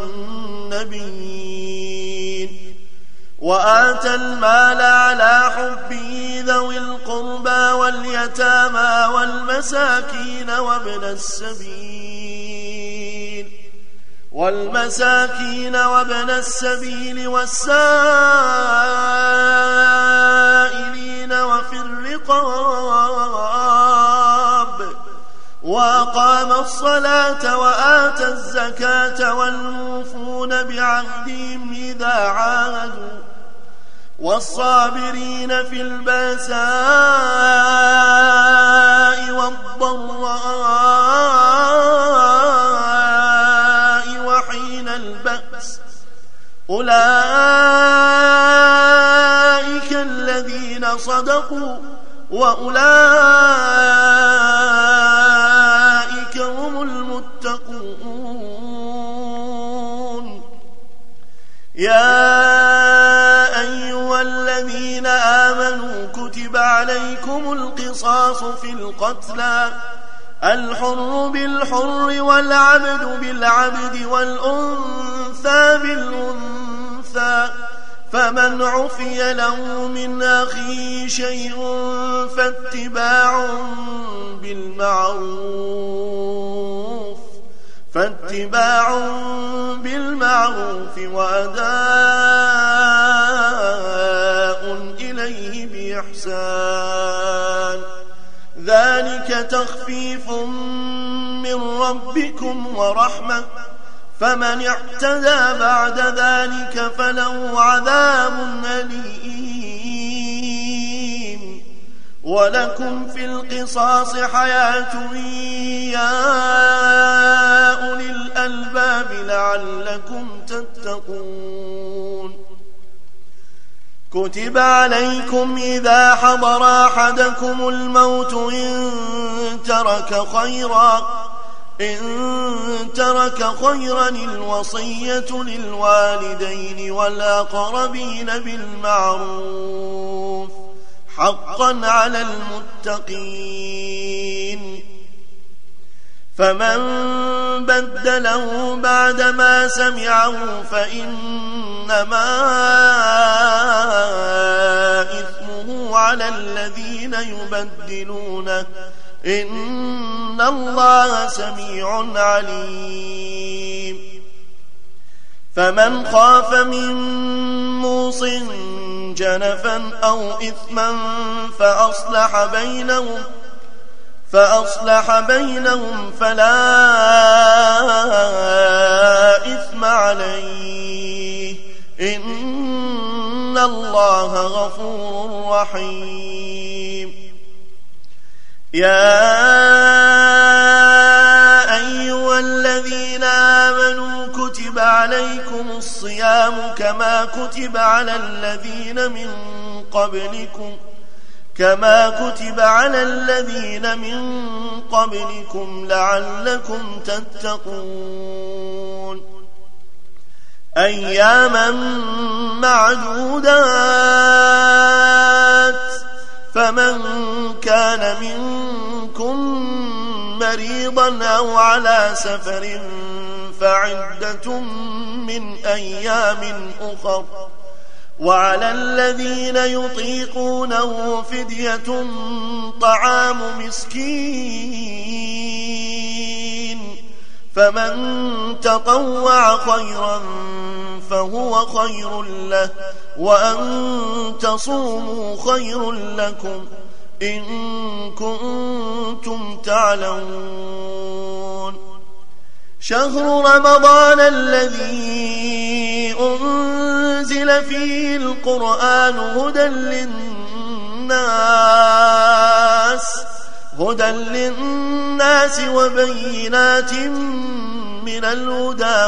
والنبيين وآتى المال على حبه ذوي القربى واليتامى والمساكين وابن السبيل والمساكين وابن السبيل والسائلين وفي الرقاب وأقام الصلاة وآتى الزكاة والموفون بعهدهم إذا عاهدوا والصابرين في البأساء والضراء وحين البأس أولئك الذين صدقوا وأولئك هم المتقون يا أيها الذين آمنوا كتب عليكم القصاص في القتلى الحر بالحر والعبد بالعبد والأنثى بالأنثى فمن عفي له من أخيه شيء فاتباع بالمعروف فاتباع بالمعروف وأداء إليه بإحسان ذلك تخفيف من ربكم ورحمة فمن اعتدى بعد ذلك فله عذاب أليم ولكم في القصاص حياة يا أولي الألباب لعلكم تتقون كتب عليكم إذا حضر أحدكم الموت إن ترك خيرا إن ترك خيرا الوصية للوالدين والأقربين بالمعروف حقا على المتقين فمن بدله بعدما سمعه فإنما إثمه على الذين يبدلونه إن الله سميع عليم فمن خاف من موص جنفا أو إثما فأصلح بينهم فأصلح بينهم فلا إثم عليه إن الله غفور رحيم يا أيها الذين آمنوا كتب عليكم الصيام كما كتب على الذين من قبلكم كما كتب على الذين من قبلكم لعلكم تتقون أياما معدودات فمن كان منكم مريضا أو على سفر فعدة من أيام أخر وعلى الذين يطيقونه فدية طعام مسكين فمن تطوع خيرا فهو خير له وأن تصوموا خير لكم إن كنتم تعلمون شهر رمضان الذي أنزل فيه القرآن هدى للناس هدى للناس وبينات من الهدى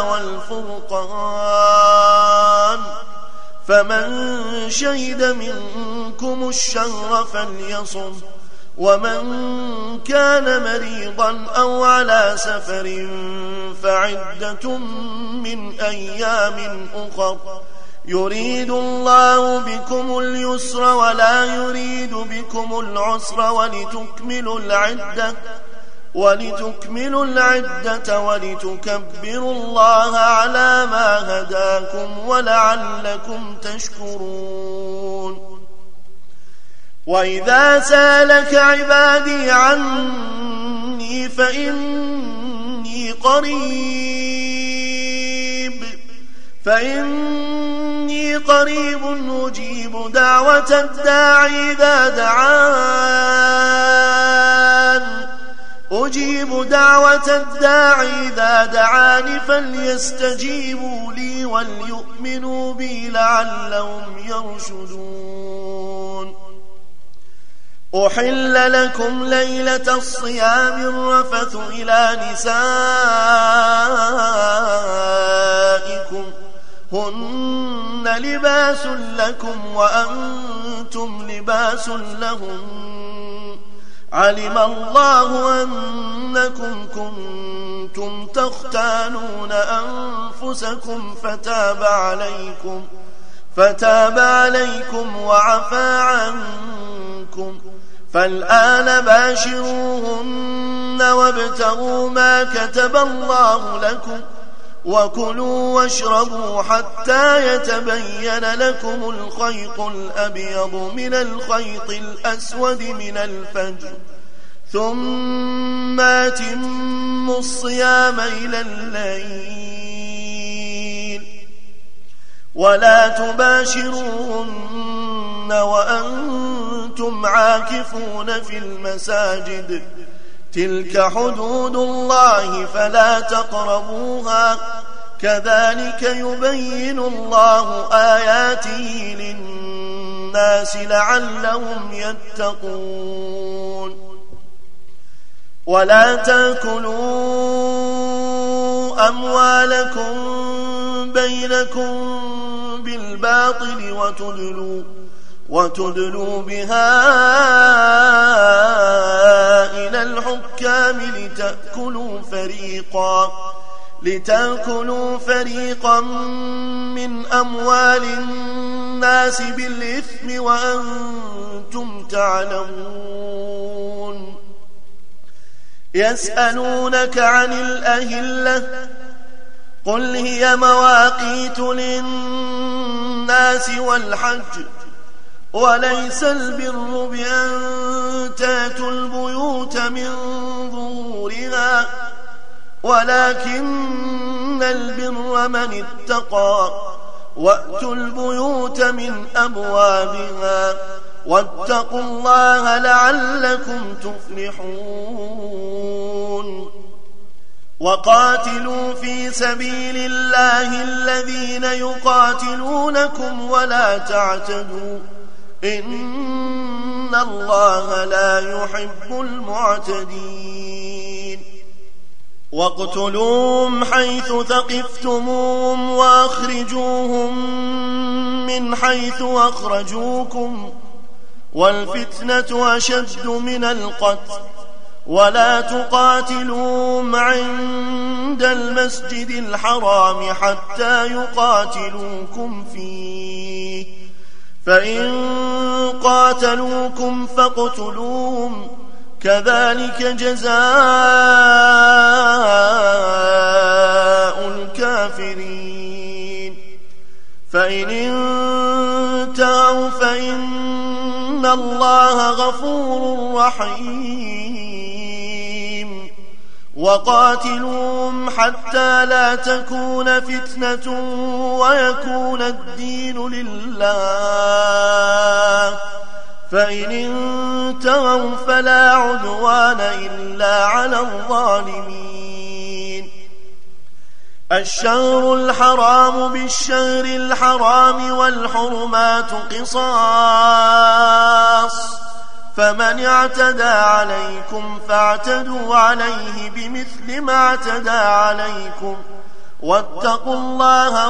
والفرقان فمن شهد منكم الشهر فليصم ومن كان مريضا أو على سفر فعدة من أيام أخر يريد الله بكم اليسر ولا يريد بكم العسر ولتكملوا العدة ولتكملوا العدة ولتكبروا الله على ما هداكم ولعلكم تشكرون وإذا سالك عبادي عني فإني قريب فإني قريب أجيب دعوة الداعي إذا دعان أجيب دعوة الداعي إذا دعاني فليستجيبوا لي وليؤمنوا بي لعلهم يرشدون أحل لكم ليلة الصيام الرفث إلى نسائكم هن لباس لكم وأنتم لباس لهم علم الله أنكم كنتم تختانون أنفسكم فتاب عليكم فتاب عليكم وعفى عنكم فالآن باشروهن وابتغوا ما كتب الله لكم وكلوا واشربوا حتى يتبين لكم الخيط الأبيض من الخيط الأسود من الفجر ثم أتموا الصيام إلى الليل ولا تباشروهن وأنتم عاكفون في المساجد تلك حدود الله فلا تقربوها كذلك يبين الله آياته للناس لعلهم يتقون ولا تأكلوا أموالكم بينكم بالباطل وتدلوا وتدلوا بها إلى الحكام لتأكلوا فريقا لتأكلوا فريقا من أموال الناس بالإثم وأنتم تعلمون يسألونك عن الأهلة قل هي مواقيت للناس والحج وليس البر بأن تأتوا البيوت من ظهورها ولكن البر من اتقى وأتوا البيوت من أبوابها واتقوا الله لعلكم تفلحون وقاتلوا في سبيل الله الذين يقاتلونكم ولا تعتدوا إن الله لا يحب المعتدين واقتلوهم حيث ثقفتموهم وأخرجوهم من حيث أخرجوكم والفتنة أشد من القتل ولا تقاتلوهم عند المسجد الحرام حتى يقاتلوكم فيه فإن قاتلوكم فاقتلوهم كذلك جزاء الكافرين فإن انتهوا فإن الله غفور رحيم وقاتلوهم حتى لا تكون فتنة ويكون الدين لله فإن انتهوا فلا عدوان إلا على الظالمين الشهر الحرام بالشهر الحرام والحرمات قصاص فمن اعتدى عليكم فاعتدوا عليه بمثل ما اعتدى عليكم واتقوا الله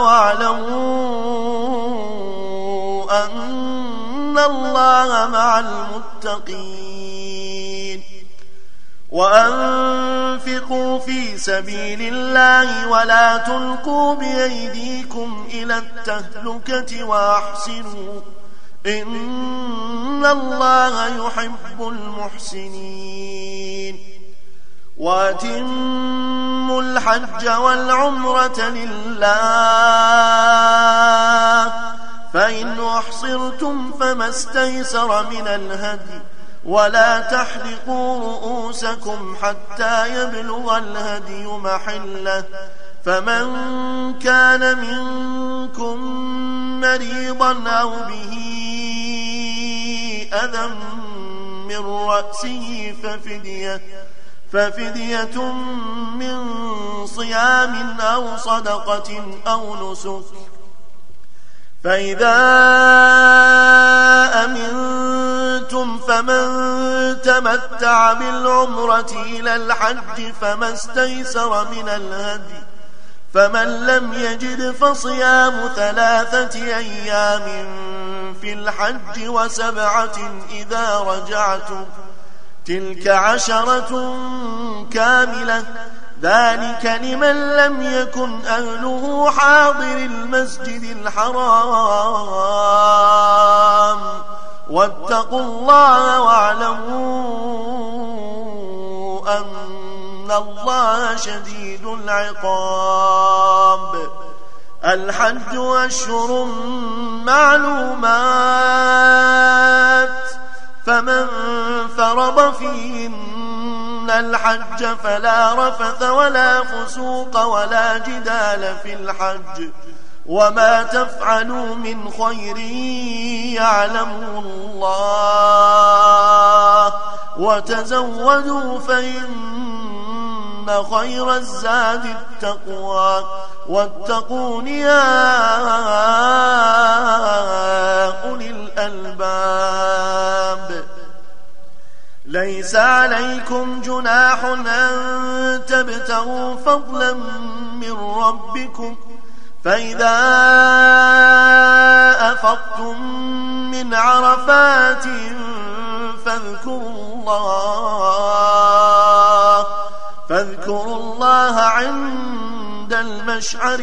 واعلموا أن الله مع المتقين وأنفقوا في سبيل الله ولا تلقوا بأيديكم إلى التهلكة وأحسنوا إن الله يحب المحسنين وأتموا الحج والعمرة لله فإن أحصرتم فما استيسر من الهدي ولا تحلقوا رؤوسكم حتى يبلغ الهدي محله فمن كان منكم مريضا أو به أذى من رأسه ففدية ففدية من صيام أو صدقة أو نسك فإذا أمنتم فمن تمتع بالعمرة إلى الحج فما استيسر من الهدي فمن لم يجد فصيام ثلاثة أيام في الحج وسبعة إذا رجعتم تلك عشرة كاملة ذلك لمن لم يكن أهله حاضر المسجد الحرام واتقوا الله واعلموا أن الله شديد العقاب الحج أشهر معلومات فمن فرض فيهن الحج فلا رفث ولا فسوق ولا جدال في الحج وما تفعلوا من خير يعلمه الله وتزودوا فإن خير الزاد التقوى واتقون يا أولي الألباب. ليس عليكم جناح أن تبتغوا فضلا من ربكم فإذا أفضتم من عرفات فاذكروا الله فاذكروا الله عند المشعر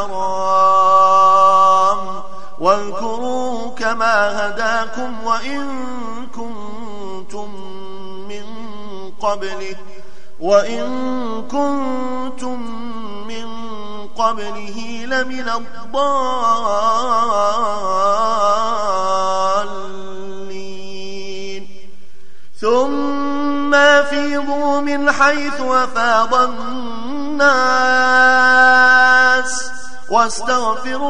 الحرام واذكروا كما هداكم وإن كنتم من قبله وإن كنتم من قبله لمن الضالين. ثم أفيضوا من حيث أفاض الناس واستغفروا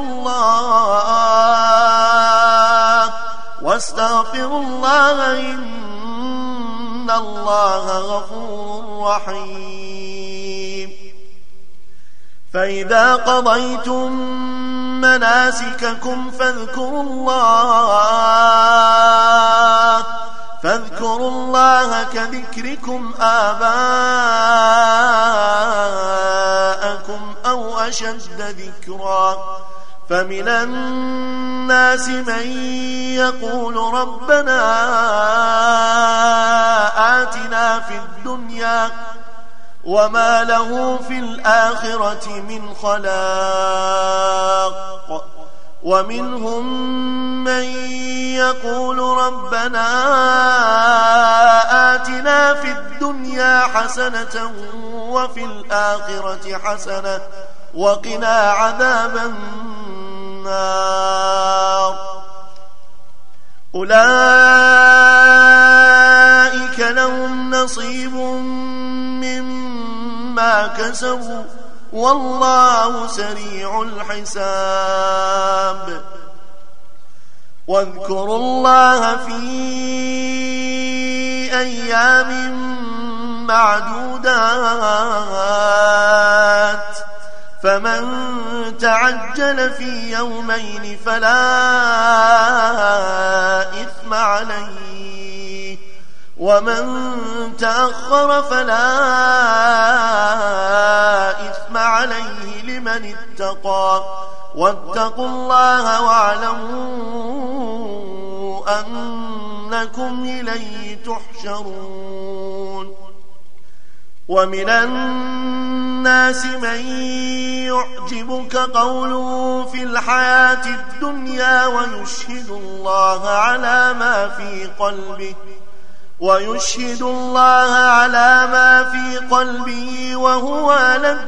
الله واستغفروا الله إن الله غفور رحيم. فإذا قضيتم مناسككم فاذكروا الله فاذكروا الله كذكركم آباءكم أو أشد ذكرا. فمن الناس من يقول ربنا آتنا في الدنيا وما له في الآخرة من خلاق. ومنهم من يقول ربنا آتنا في الدنيا حسنة وفي الآخرة حسنة وقنا عذاب النار. أولئك لهم نصيب مما كسبوا والله سريع الحساب. واذكروا الله في أيام معدودات فمن تعجل في يومين فلا إثم عليه ومن تأخر فلا إثم عليه لمن اتقى. واتقوا الله واعلموا أنكم إليه تحشرون. ومن الناس من يعجبك قوله في الحياة الدنيا ويشهد الله على ما في قلبه ويشهد الله على ما في قلبه وهو ألد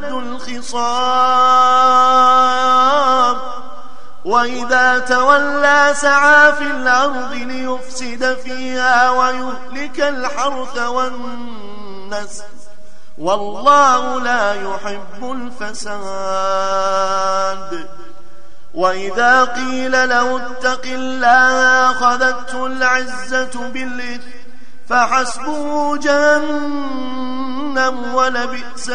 الخصام. وإذا تولى سعى في الأرض ليفسد فيها ويهلك الحرث والنسل والله لا يحب الفساد. وإذا قيل له اتق الله أخذته العزة بالإثم فحسبه جهنم ولبئس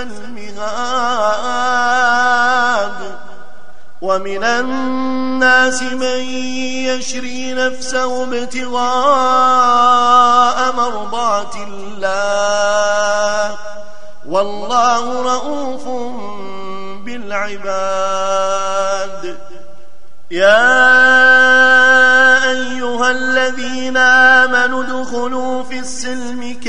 المهاد. ومن الناس من يشري نفسه ابتغاء مرضات الله والله رؤوف بالعباد. يا أيها الذين آمنوا ادخلوا في السلم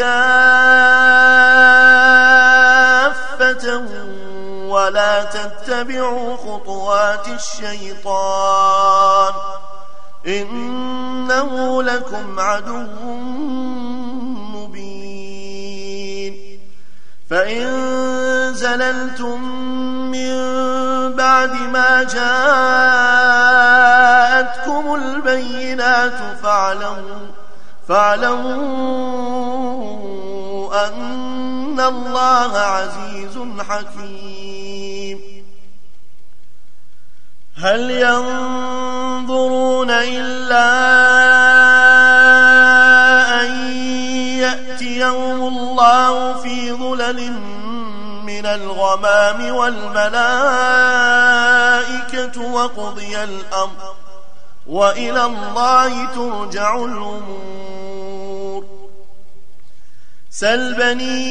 كافة ولا تتبعوا خطوات الشيطان إنه لكم عدو مبين. فإن زللتم من بعد ما جاءتكم البينات فاعلموا فاعلموا أن الله عزيز حكيم. هل ينظرون إلا أن يأتيهم الله في ظلل من الغمام والملائكة وقضي الأمر وإلى الله ترجع الأمور. سل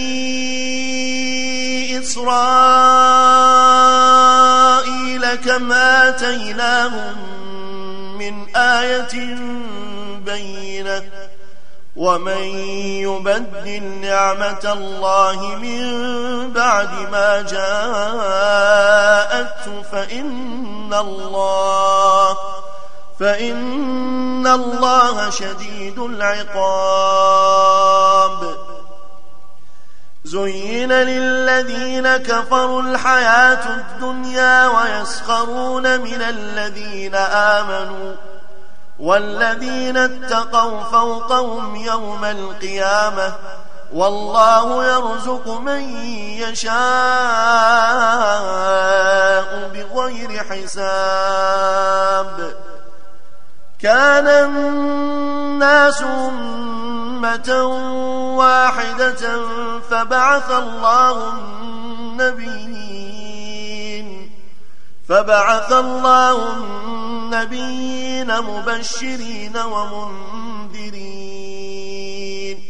بني إسرائيل كم آتيناهم من آية بينة ومن يبدل نعمة الله من بعد ما جاءته فإن الله فإن الله شديد العقاب. زين للذين كفروا الحياة الدنيا ويسخرون من الذين آمنوا والذين اتقوا فوقهم يوم القيامة والله يرزق من يشاء بغير حساب. كان الناس أمة واحدة فبعث الله النبيين فبعث الله النبيين مبشرين ومنذرين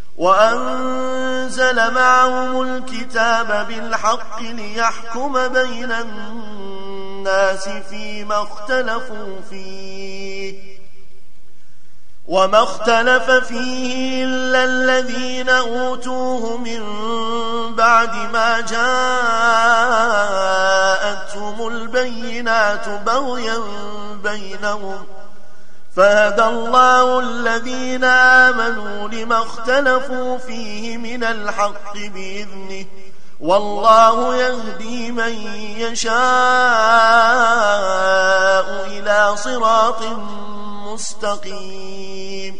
وأنزل معهم الكتاب بالحق ليحكم بين الناس فيما اختلفوا فيه وما اختلف فيه إلا الذين أوتوه من بعد ما جاءتهم البينات بغيا بينهم فهدى الله الذين آمنوا لما اختلفوا فيه من الحق بإذنه والله يهدي من يشاء إلى صراط مستقيم.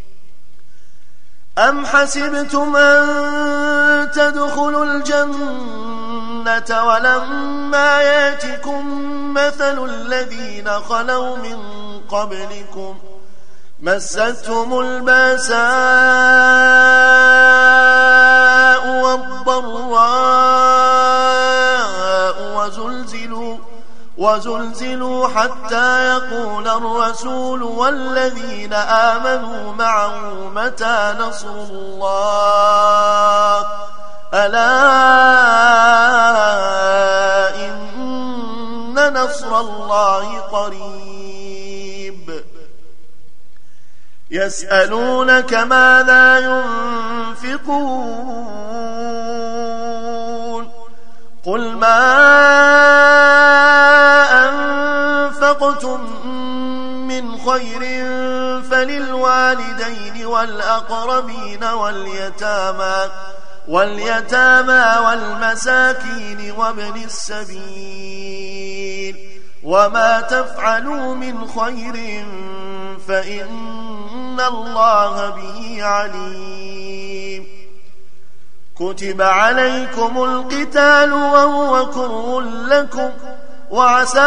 أم حسبتم أن تدخلوا الجنة ولما ياتكم مثل الذين خلوا من قبلكم مستهم الباساء والضراء وزلزلوا وزلزلوا حتى يقول الرسول والذين آمنوا معه متى نصر الله ألا إن نصر الله قريب. يسألونك ماذا ينفقون قل ما أنفقتم من خير فللوالدين والأقربين واليتامى واليتامى والمساكين وابن السبيل وما تفعلوا من خير فإن الله به عليم. كتب عليكم القتال وهو كره لكم وعسى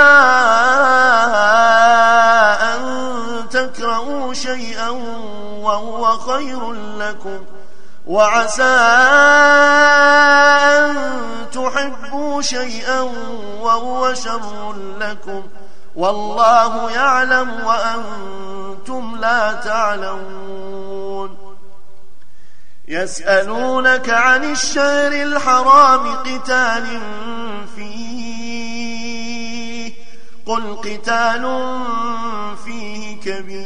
أن تكرهوا شيئا وهو خير لكم وعسى أن تحبوا شيئا وهو شر لكم والله يعلم وأنتم لا تعلمون. يسألونك عن الشهر الحرام قتال فيه قل قتال فيه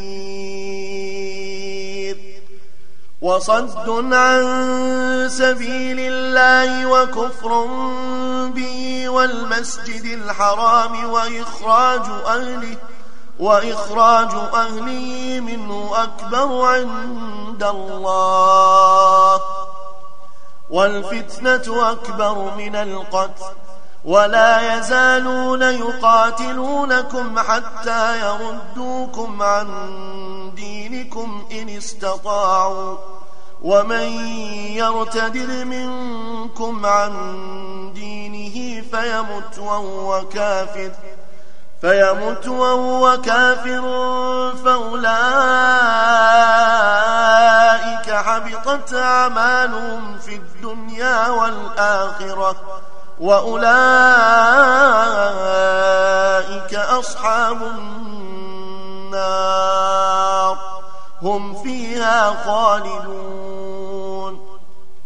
كبير وصد عن سبيل الله وكفر به والمسجد الحرام وإخراج أهله وإخراج أهله منه أكبر عند الله والفتنة أكبر من القتل ولا يزالون يقاتلونكم حتى يردوكم عن دينكم إن استطاعوا ومن يرتد منكم عن دينه فيمت وهو كافر فيمت وهو كافر فأولئك حبطت أعمالهم في الدنيا والآخرة وأولئك أصحاب النار هم فيها خالدون.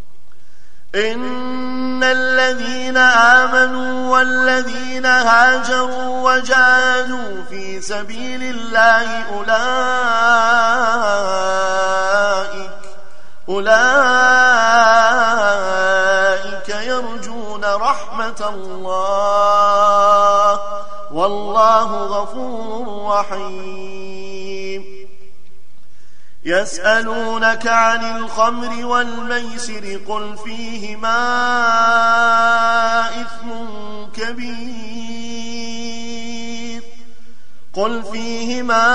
إن الذين آمنوا والذين هاجروا وجاهدوا في سبيل الله أولئك أولئك يرجون رحمة الله والله غفور رحيم. يسألونك عن الخمر والميسر قل فيهما إثم كبير قل فيهما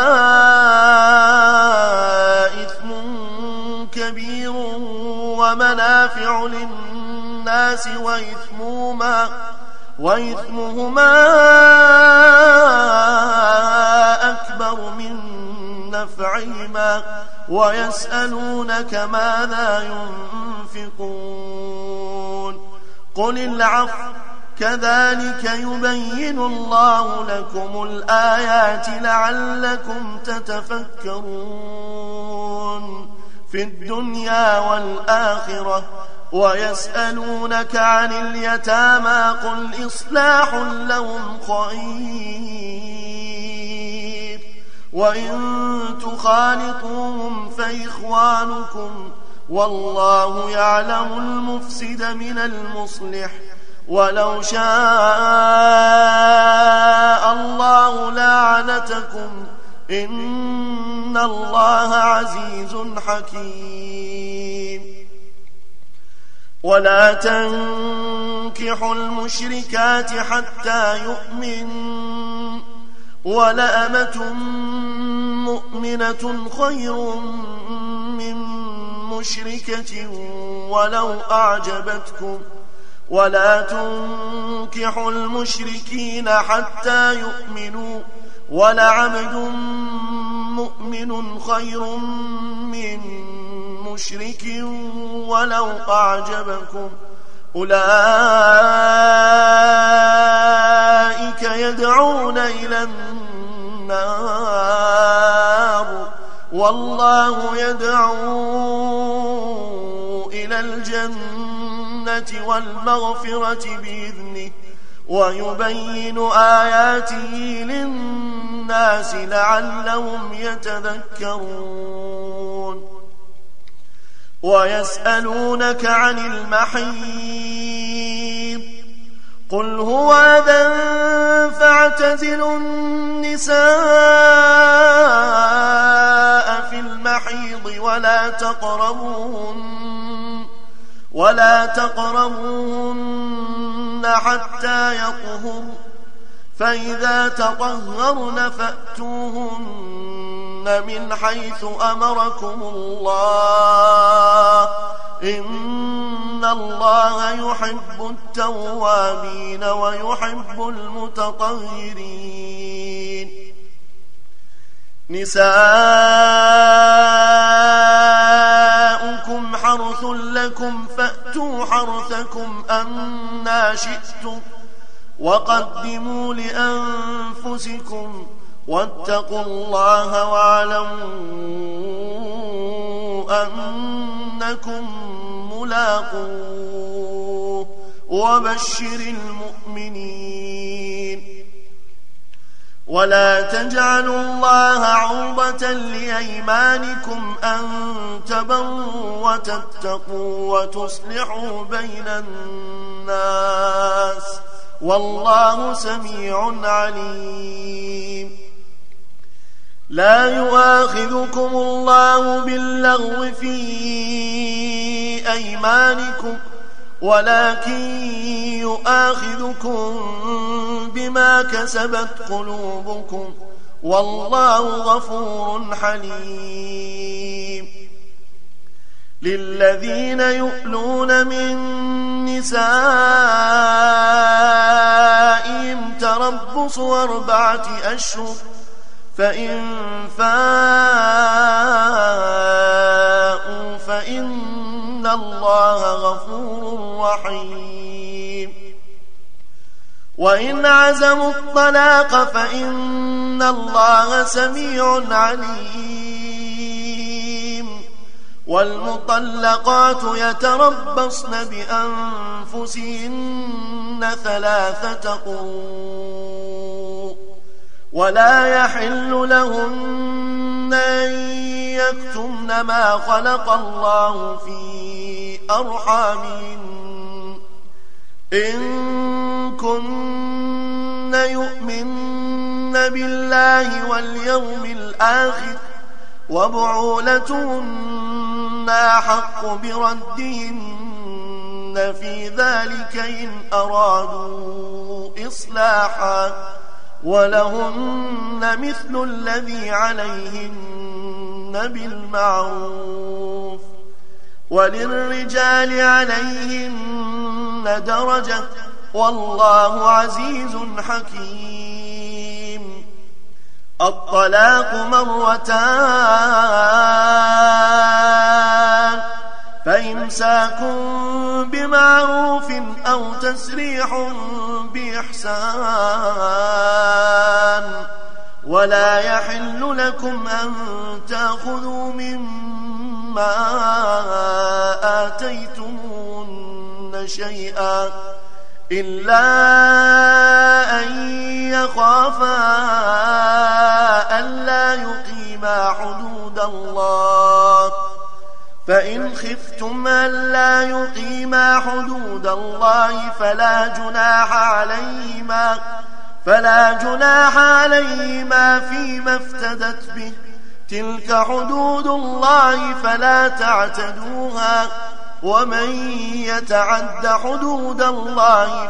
إثم كبير ومنافع للناس وإثمهما وإثمهما أكبر من نفعهما ويسألونك ماذا ينفقون قل العفو كذلك يبين الله لكم الآيات لعلكم تتفكرون في الدنيا والآخرة. ويسألونك عن اليتامى قل إصلاح لهم خير وإن تخالطوهم فإخوانكم والله يعلم المفسد من المصلح ولو شاء الله لعنتكم إن الله عزيز حكيم. ولا تنكحوا المشركات حتى يؤمنوا ولأمة مؤمنة خير من مشركة ولو أعجبتكم ولا تنكحوا المشركين حتى يؤمنوا ولعبد مؤمن خير من مشرك ولو أعجبكم أولئك يدعون إلى النار والله يدعو إلى الجنة والمغفرة بإذنه ويبين آياته للناس لعلهم يتذكرون. ويسألونك عن المحيض قل هو أذى فاعتزلوا النساء في المحيض ولا تقربوهن ولا تقربوهن حتى يطهر فإذا تطهرن فأتوهن من حيث أمركم الله إن الله يحب التوابين ويحب المتطهرين. نساؤكم حرث لكم فأتوا حرثكم أنى شئتم وقدموا لأنفسكم واتقوا الله واعلموا أنكم ملاقوه وبشر المؤمنين. ولا تجعلوا الله عرضة لأيمانكم أن تبروا وتتقوا وتصلحوا بين الناس والله سميع عليم. لا يؤاخذكم الله باللغو في أيمانكم ولكن يؤاخذكم بما كسبت قلوبكم والله غفور حليم. للذين يؤلون من نسائهم تربص تربص أربعة أشهر فإن فاءوا فإن الله غفور رحيم وإن عزموا الطلاق فإن الله سميع عليم والمطلقات يتربصن بأنفسهن ثلاثة قروء ولا يحل لهن أن يكتمن ما خلق الله في أرحامهن إن كن يؤمن بالله واليوم الآخر وبعولتهن أحق بردهن في ذلك إن أرادوا إصلاحا ولهن مثل الذي عليهن بالمعروف وللرجال عليهن درجة والله عزيز حكيم الطلاق مرتان فإمساك بمعروف أو تسريح بإحسان ولا يحل لكم أن تأخذوا مما آتيتمون شيئا إلا أن يخافا ألا يقيما حدود الله فإن خفتم ألا يقيما حدود الله فلا جناح عليهما فلا جناح عليهما فيما افتدت به تلك حدود الله فلا تعتدوها ومن يتعد حدود الله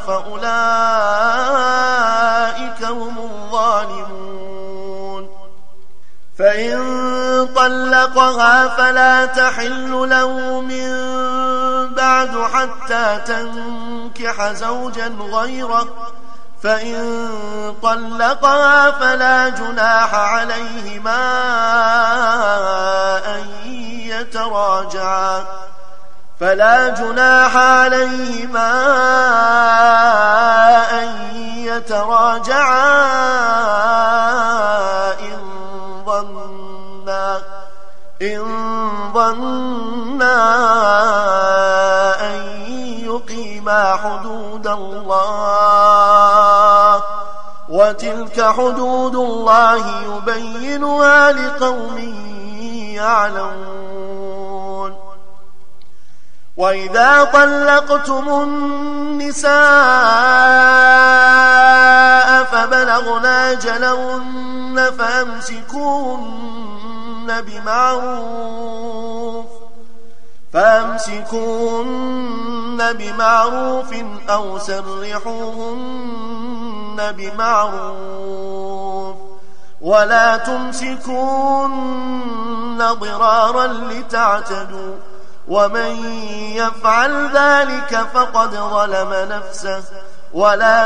فأولئك هم الظالمون فإن طلقها فلا تحل له من بعد حتى تنكح زوجا غيره فإن طلقها فلا جناح عليهما أن يتراجعا فلا جناح عليهما أن يتراجعا إن ظنا إن ظنا أن يقيما حدود الله وتلك حدود الله يبينها لقوم يعلمون وإذا طلقتم النساء فبلغن أجلهن فأمسكوهن بمعروف فأمسكوهن بمعروف أو سرحوهن بمعروف ولا تمسكوهن ضرارا لتعتدوا ومن يفعل ذلك فقد ظلم نفسه ولا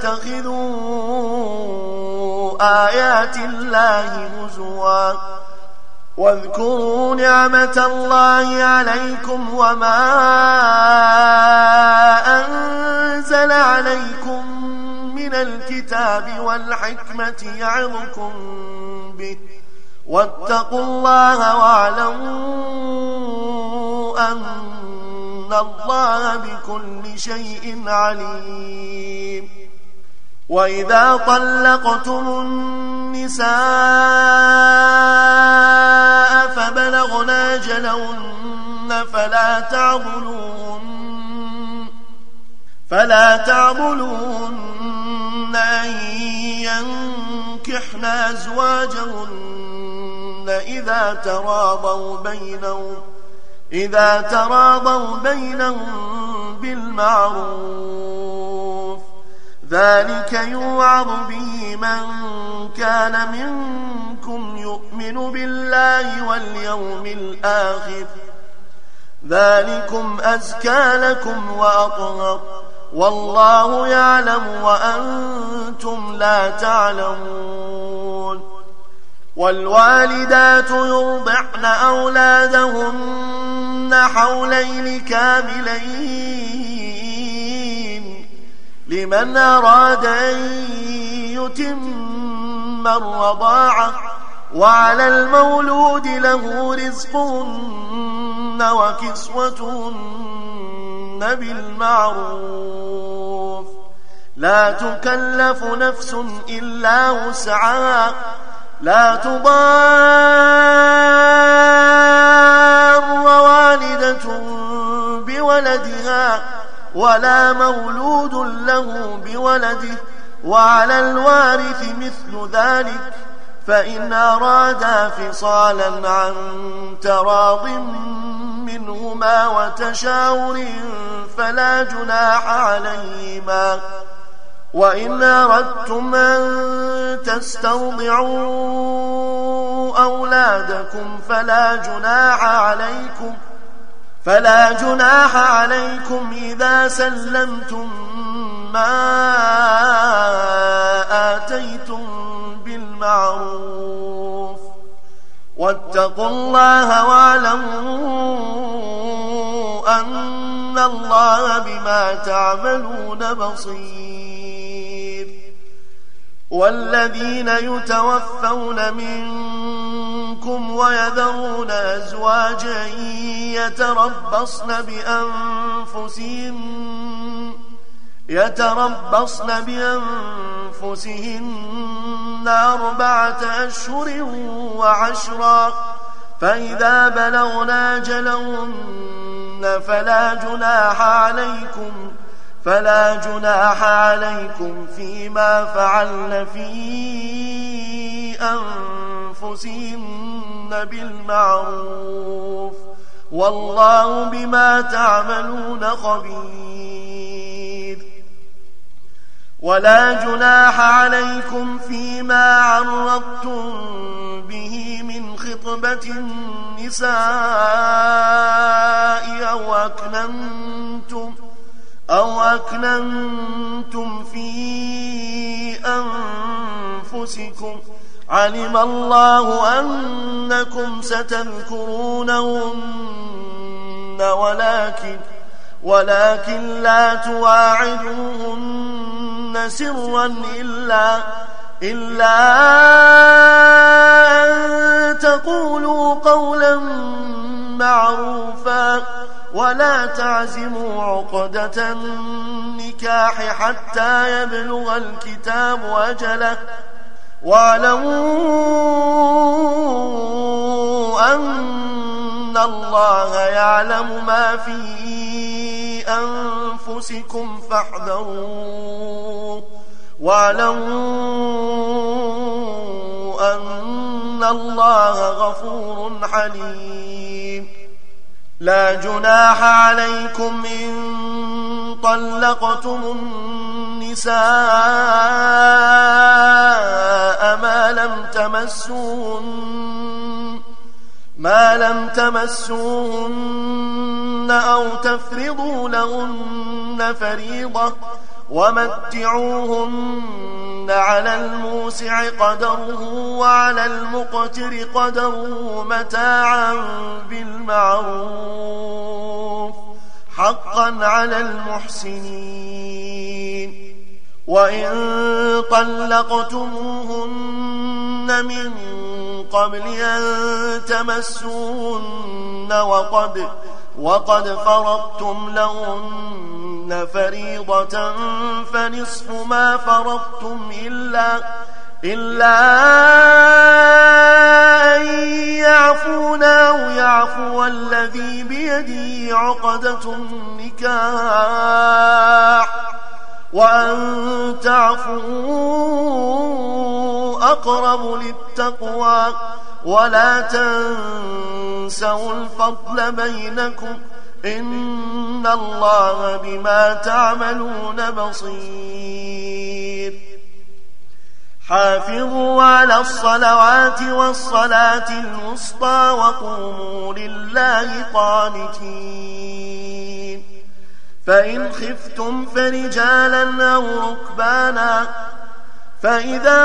تتخذوا آيات الله هزوا واذكروا نعمة الله عليكم وما أنزل عليكم من الكتاب والحكمة يعظكم به واتقوا الله واعلموا أن الله بكل شيء عليم وإذا طلقتم النساء فبلغن أجلهن فلا تعضلوهن فلا تعضلوهن أن ينكحن أزواجهن إذا تراضوا بينهم إذا تراضوا بينهم بالمعروف ذلك يوعظ به من كان منكم يؤمن بالله واليوم الآخر ذلكم أزكى لكم وأطهر والله يعلم وأنتم لا تعلمون. والوالدات يرضعن أولادهن حولين كاملين لمن أراد أن يتم الرضاعة، وعلى المولود له رزقهن وكسوتهن بالمعروف، لا تكلف نفس إلا وسعها، لا تضار والدة بولدها ولا مولود له بولده، وعلى الوارث مثل ذلك، فإن أرادا فصالا عن تراض منهما وتشاور فلا جناح عليهما. وإن أردتم أن تسترضعوا أولادكم فلا جناح عليكم فلا جناح عليكم إذا سلمتم ما آتيتم بالمعروف، واتقوا الله واعلموا أن الله بما تعملون بصير. والذين يتوفون منكم ويذرون أزواجا يتربصن بأنفسهن يتربصن بأنفسهن أربعة أشهر وعشرا، فإذا بلغنا أجلهن فلا جناح عليكم فلا جناح عليكم فيما فعلن في أنفسهن بالمعروف، والله بما تعملون خبير. ولا جناح عليكم فيما عرضتم به من خطبة النساء أو أكننتم أو أكننتم في أنفسكم، علم الله أنكم ستذكرونهن ولكن ولكن لا تواعدوهن سرا إلا إلا أن تقولوا قولا معروفا، ولا تعزموا عقدة النكاح حتى يبلغ الكتاب أجله، واعلموا أن الله يعلم ما في أنفسكم فاحذروه، واعلموا أن الله غفور حليم. لا جناح عليكم إن طلقتم النساء ما لم تمسوهن ما لم تمسوهن أو تفرضوا لهن فريضة، ومتعوهن على الموسع قدره وعلى المقتر قدره متاعا بالمعروف، حقا على المحسنين. وإن طلقتموهن من قبل أن تمسوهن وقد وقد فرضتم لهن فريضة فنصف ما فرضتم إلا إلا أن يعفون أو يعفو الذي بيده عقدة النكاح، وأن تعفوا أقرب للتقوى، ولا تنسوا الفضل بينكم، إن الله بما تعملون بصير. حافظوا على الصلوات والصلاة الوسطى وقوموا لله قانتين. فإن خفتم فرجالا أو ركبانا فإذا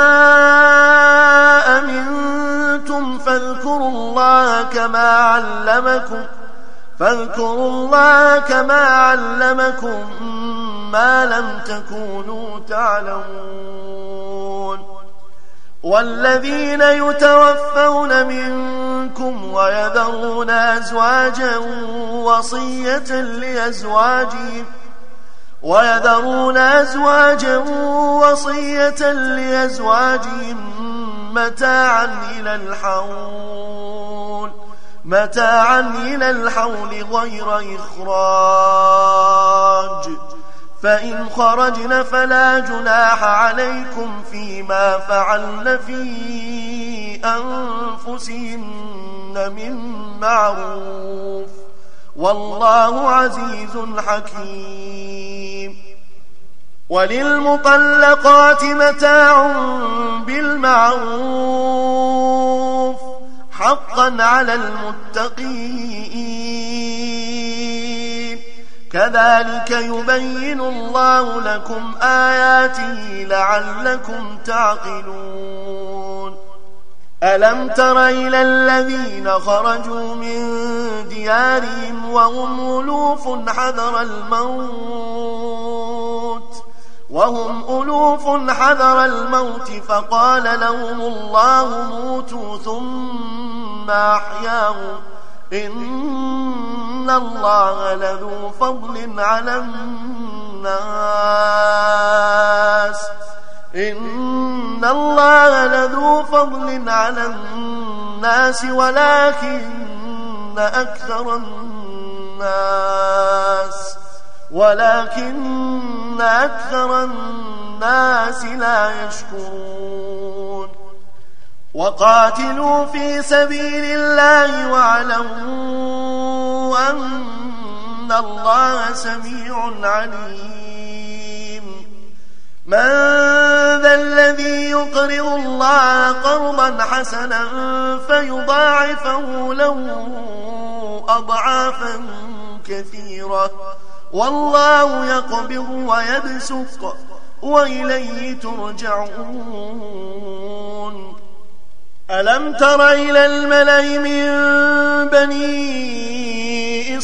أمنتم فاذكروا الله كما علمكم فاذكروا الله كما علمكم ما لم تكونوا تعلمون. والذين يتوفون منكم ويذرون أزواجا وصية لأزواجهم ويذرون أزواجا وصية لأزواجهم متاعا إلى الحول متاعا إلى الحول غير إخراج فإن خرجن فلا جناح عليكم فيما فعلن في أنفسهن من معروف والله عزيز حكيم. وللمطلقات متاع بالمعروف حقا على المتقين كذلك يبين الله لكم آياته لعلكم تعقلون. ألم تر إلى الذين خرجوا من ديارهم وهم ألوف حذر الموت وهم ألوف حذر الموت فقال لهم الله موتوا ثم أحياهم إن الله لذو فضل على الناس إن الله لذو فضل على الناس ولكن أكثر الناس ولكن أكثر الناس لا يشكرون. وقاتلوا في سبيل الله واعلموا أن الله سميع عليم. من ذا الذي يقرض الله قرضا حسنا فيضاعفه له أضعافا كثيرة والله يقبض ويبسط وإليه ترجعون. ألم تر إلى الملأ من بني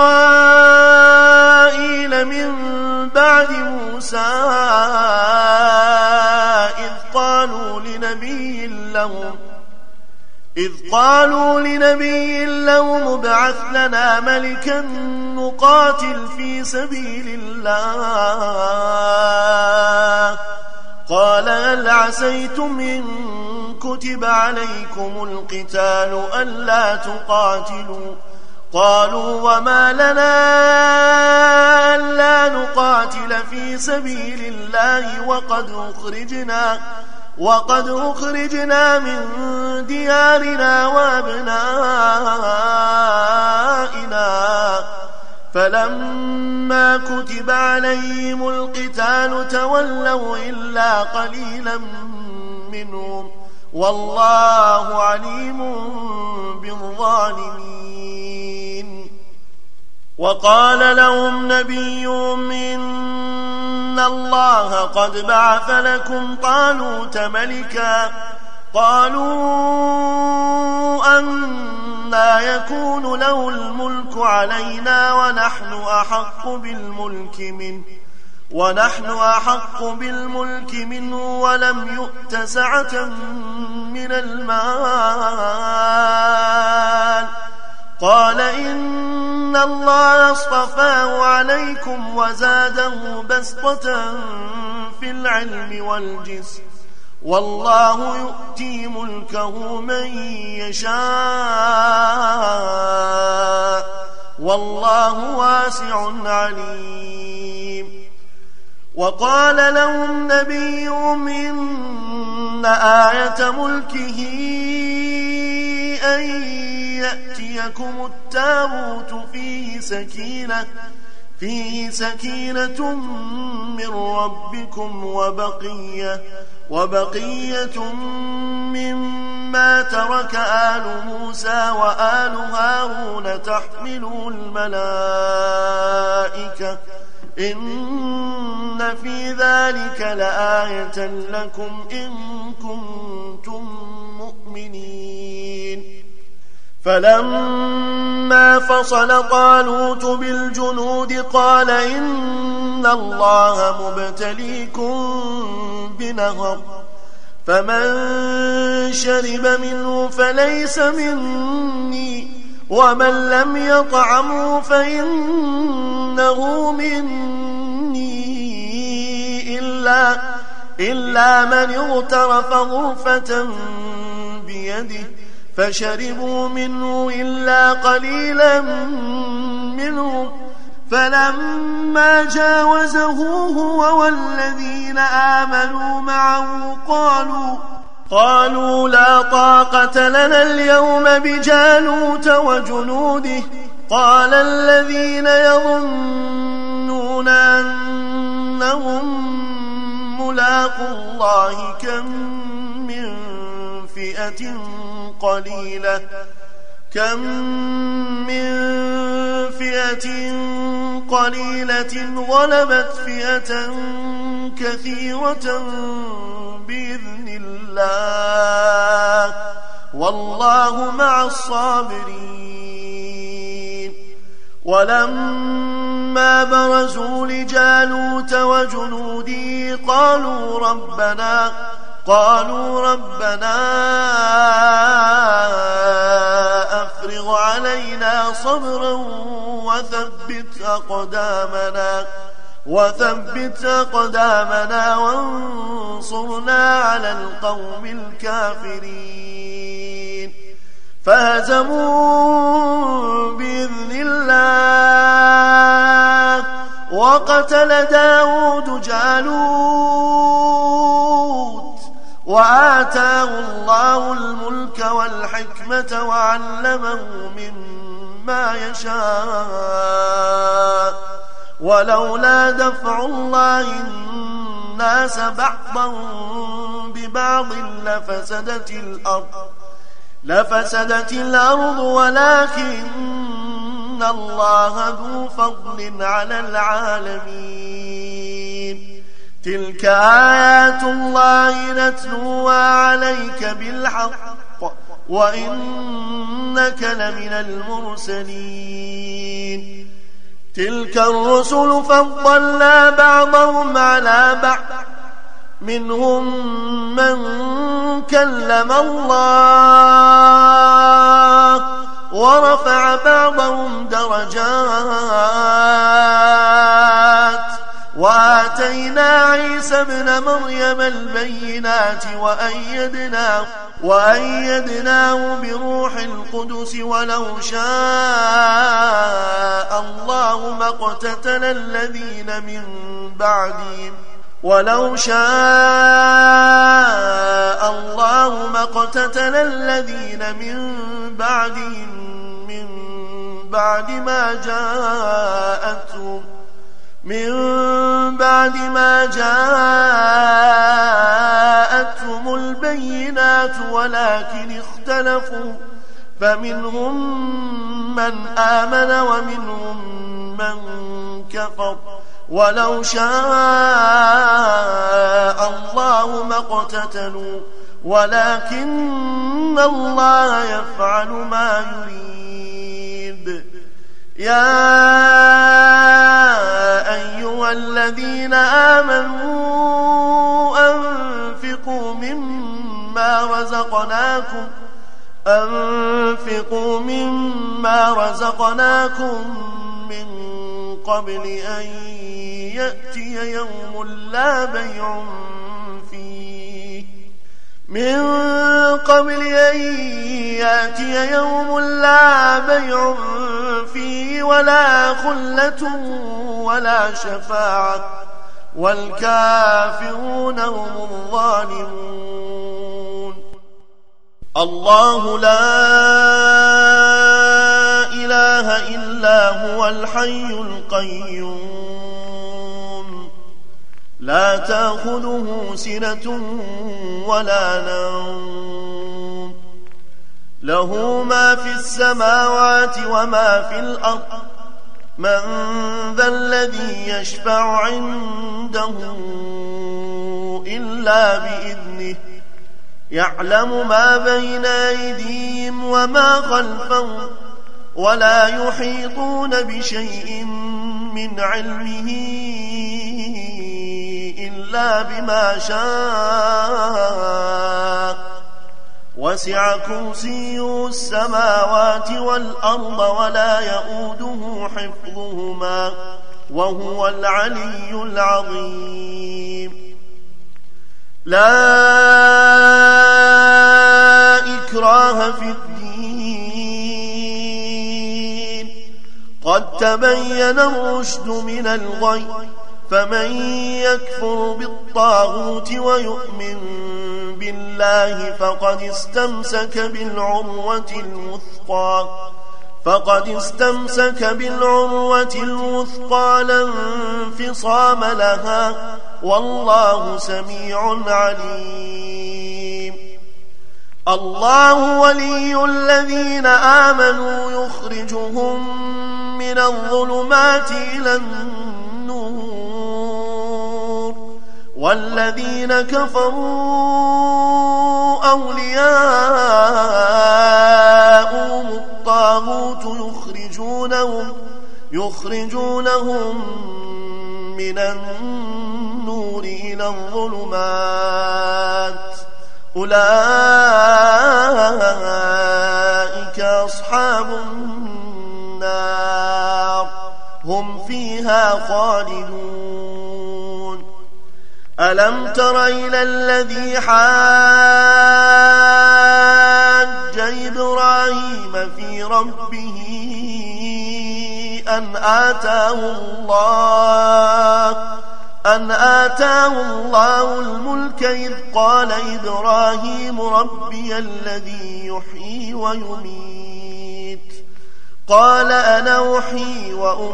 إسرائيل من بعد موسى إذ قالوا لنبي لهم إذ قالوا لنبي لهم ابعث لنا ملكا نقاتل في سبيل الله قال هل عسيتم إن كتب عليكم القتال ألا تقاتلوا قالوا وما لنا ألا نقاتل في سبيل الله وقد أخرجنا وقد أخرجنا من ديارنا وأبنائنا فلما كتب عليهم القتال تولوا إلا قليلا منهم والله عليم بالظالمين. وقال لهم نبيهم إن الله قد بعث لكم طالوت ملكا قالوا أنى يكون له الملك علينا ونحن أحق بالملك منه ونحن أحق بالملك منه ولم يؤت سعة من المال قال إن الله اصطفاه عليكم وزاده بسطة في العلم والجسم والله يؤتي ملكه من يشاء والله واسع عليم. وقال لهم نبيهم إن آية ملكه أن يأتيكم التابوت فيه سكينة فيه سكينة من ربكم وبقية وبقية مما ترك آل موسى وآل هارون تحمله الملائكة إن في ذلك لآية لكم إن كنتم مؤمنين فلما فصل طالوت بالجنود قال إن الله مبتليكم بنهر فمن شرب منه فليس مني ومن لم يطعمه فإنه مني إلا, إلا من اغترف غرفة بيده فشربوا منه إلا قليلا منهم فلما جاوزه هو والذين آمنوا معه قالوا قالوا لا طاقة لنا اليوم بجالوت وجنوده قال الذين يظنون أنهم ملاقو الله كم من فئة قليلة كم من فئة قليلة غلبت فئة كثيرة بإذن الله والله مع الصابرين ولما برزوا لجالوت وجنوده قالوا ربنا قالوا ربنا أفرغ علينا صبرا وثبت أقدامنا وثبت أقدامنا وانصرنا على القوم الكافرين فهزموا بإذن الله وقتل داود جالوت وآتاه الله الملك والحكمة وعلمه مما يشاء ولولا دفع الله الناس بعضهم ببعض لفسدت الأرض لفسدت الأرض ولكن الله ذو فضل على العالمين تلك آيات الله نتلوها عليك بالحق وإنك لمن المرسلين تلك الرسل فضلنا بعضهم على بعض منهم من كلم الله ورفع بعضهم درجات وآتينا عيسى ابن مريم البينات وأيدناه, وأيدناه بروح القدس ولو شاء الله ما اقتتل الذين من بعدهم ولو شاء الله ما اقتتل الذين من بعدهم من بعد ما جاءتهم من بعد ما جاءتهم البينات ولكن اختلفوا فمنهم من آمن ومنهم من كفر ولو شاء الله ما اقتتلوا ولكن الله يفعل ما يريد يا أيها الذين آمنوا أنفقوا مما رزقناكم أنفقوا مما رزقناكم من قبل أن يأتي يوم لا بيع فيه من قبل أن يأتي يوم لا بيع فيه ولا خلة ولا شفاعة والكافرون هم الظالمون الله لا إله إلا هو الحي القيوم لا تأخذه سنة ولا نوم له ما في السماوات وما في الأرض من ذا الذي يشفع عنده إلا بإذنه يعلم ما بين أيديهم وما خلفهم ولا يحيطون بشيء من علمه إلا بما شاء وسع كرسيه السماوات والأرض ولا يؤوده حفظهما وهو العلي العظيم. لا إكراه في الدين قد تبين الرشد من الغي فمن يكفر بالطاغوت ويؤمن بالله فقد استمسك بالعروة الوثقى فقد استمسك بالعروة الوثقى لا انفصام لها والله سميع عليم. الله ولي الذين آمنوا يخرجهم من الظلمات إلى النور والذين كفروا أولياءهم الطاغوت يخرجونهم يخرجونهم من النور إلى الظلمات أولئك أصحاب النار هم فيها خالدون. ألم تر إلى الذي حاج إبراهيم في ربه أن آتاه الله أن آتاه الله الملك إذ قال إبراهيم ربي الذي يحيي ويميت قال أنا أحيي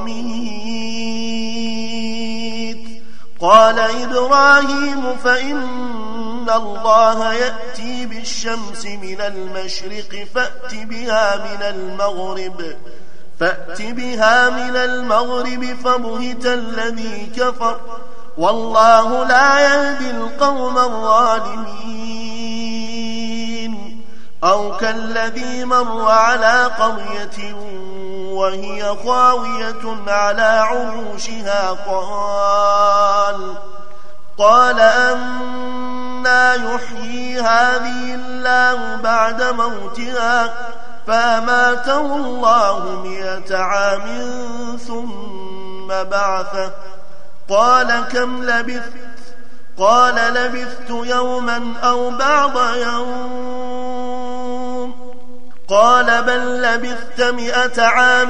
وأميت قال إبراهيم فإن الله يأتي بالشمس من المشرق فأت بها من المغرب فأت بها من المغرب فبهت الذي كفر والله لا يهدي القوم الظالمين. أو كالذي مر على قرية وهي خاوية على عروشها قال قال أنى يحيي هذه الله بعد موتها فأماته الله مئة عام ثم بعثه قال كم لبثت قال لبثت يوما أو بعض يوم قال بل لبثت مئة عام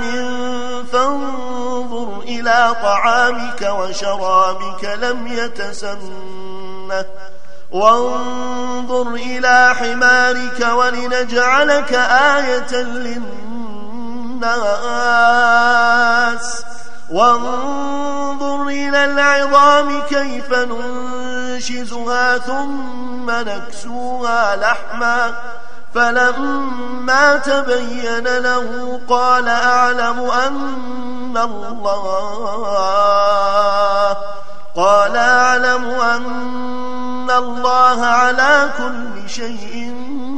فانظر إلى طعامك وشرابك لم يتسنه وانظر إلى حمارك ولنجعلك آية للناس وانظر إلى العظام كيف ننشزها ثم نكسوها لحما فلما تبين له قال أعلم أن الله قال أعلم أن الله على كل شيء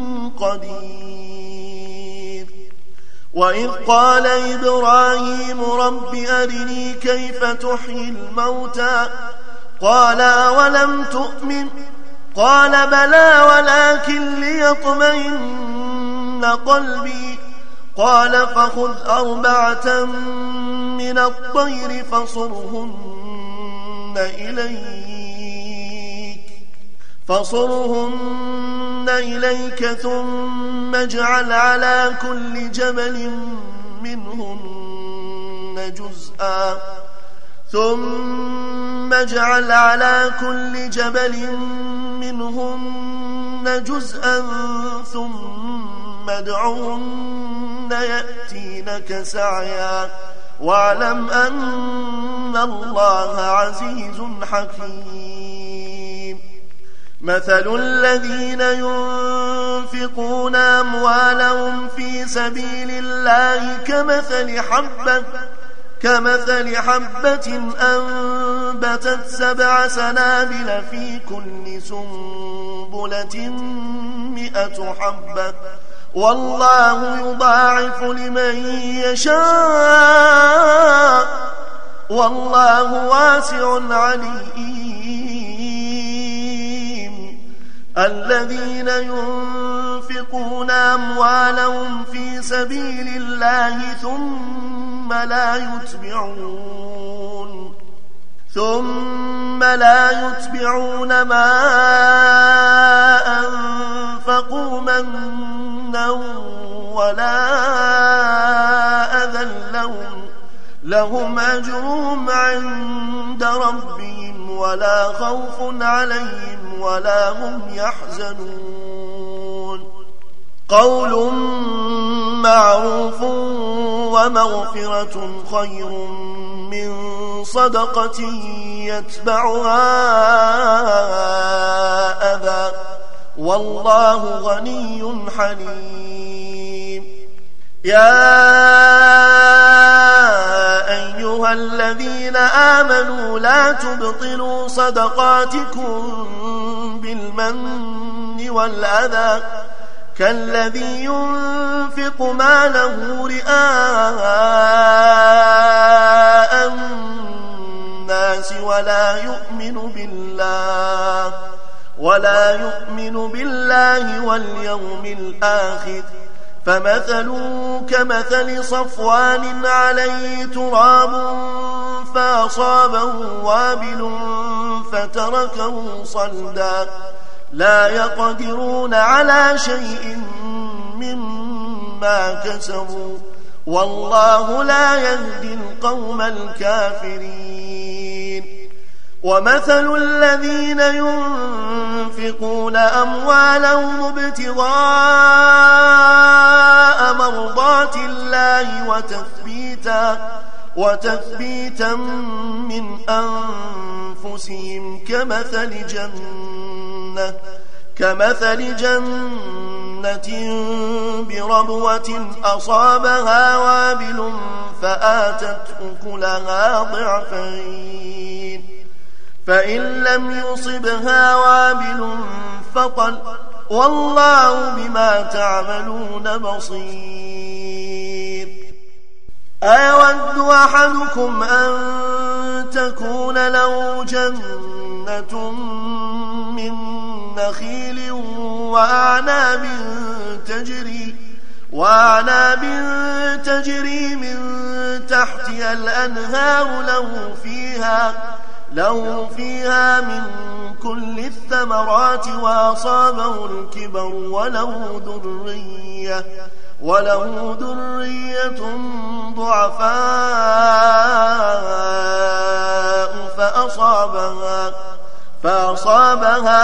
قدير. وإذ قال إبراهيم رب أرني كيف تحيي الموتى قال أولم تؤمن قال بلى ولكن ليطمئن قلبي قال فخذ أربعة من الطير فصرهن إليك فصرهن إليك ثم اجعل على كل جبل منهن جزءا ثم اجعل على كل جبل منهن جزءا ثم ادعهن يأتينك سعيا واعلم أن الله عزيز حكيم. مثل الذين ينفقون أموالهم في سبيل الله كمثل حبة كمثل حبة أنبتت سبع سنابل في كل سنبلة مئة حبة والله يضاعف لمن يشاء والله واسع عليم. الذين ينفقون أموالهم في سبيل الله ثم لا يتبعون ثم لا يتبعون ما أنفقوا منا ولا أذى لهم لهم أجرهم عند ربهم ولا خوف عليهم ولا هم يحزنون. قول معروف ومغفرة خير من صدقة يتبعها أذى والله غني حليم. يا أيها الذين آمنوا لا تبطلوا صدقاتكم بالمن والأذى كالذي ينفق ماله رئاء الناس ولا يؤمن بالله ولا يؤمن بالله واليوم الآخر فمثله كمثل صفوان عليه تراب فأصابه وابل فتركه صلدا لا يقدرون على شيء مما كسبوا والله لا يهدي القوم الكافرين. ومثل الذين ينفقون أموالهم ابتغاء مرضات الله وتثبيتا, وتثبيتا من أنفسهم كمثل جنة, كمثل جنة بربوة أصابها وابل فآتت أكلها ضعفين فإن لم يصبها وابل فطل والله بما تعملون بصير. أيود أحدكم أن تكون له جنة من نخيل وأعناب تجري, وأعناب تجري من تحتها الأنهار له فيها له فيها من كل الثمرات وأصابه الكبر وله ذرية وله ذرية ضعفاء فأصابها فأصابها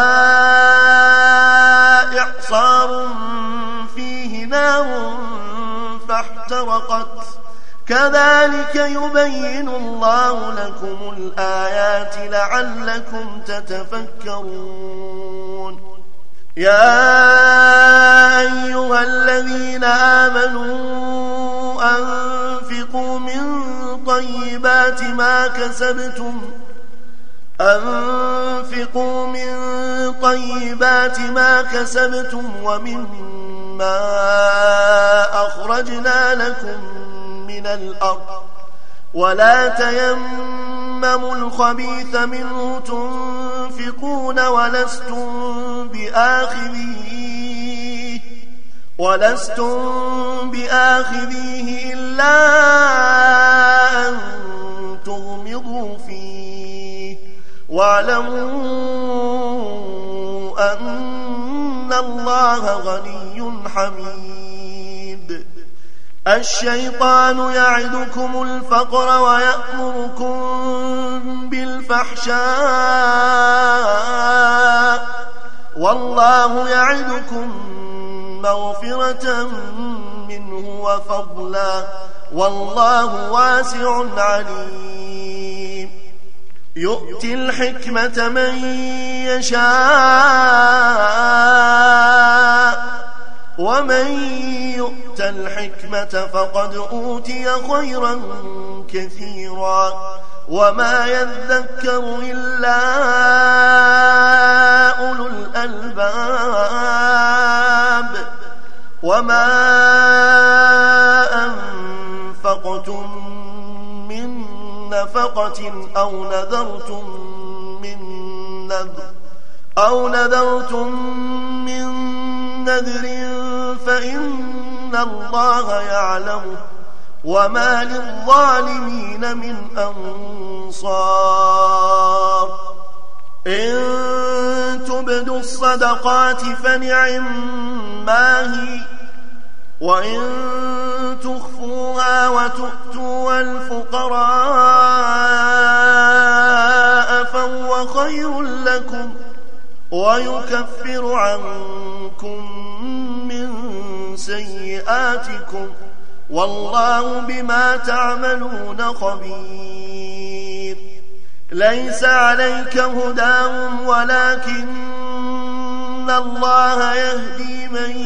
إعصار فيه نار فاحترقت كذلك يبين الله لكم الآيات لعلكم تتفكرون. يا أيها الذين آمنوا أنفقوا من طيبات ما كسبتم أنفقوا من طيبات ما كسبتم ومما أخرجنا لكم من الأرض ولا تيمموا الخبيث منه تنفقون ولستم بآخذيه ولستم بآخذيه إلا أن تغمضوا فيه واعلموا أن الله غني حميد. الشيطان يعدكم الفقر ويأمركم بالفحشاء والله يعدكم مغفرة منه وفضلا والله واسع عليم. يؤتي الحكمة من يشاء ومن يؤت الحكمة فقد أوتي خيرا كثيرا وما يذكر إلا أولو الألباب وما أنفقتم من نفقة أو نذرتم من نذر أو نذرتم من نذر فإن الله يعلمه وما للظالمين من أنصار إن تبدوا الصدقات فنعما هي وإن تخفوها وتؤتوا الفقراء فهو خير لكم ويكفر عنكم من سيئاتكم والله بما تعملون خبير ليس عليك هداهم ولكن الله يهدي من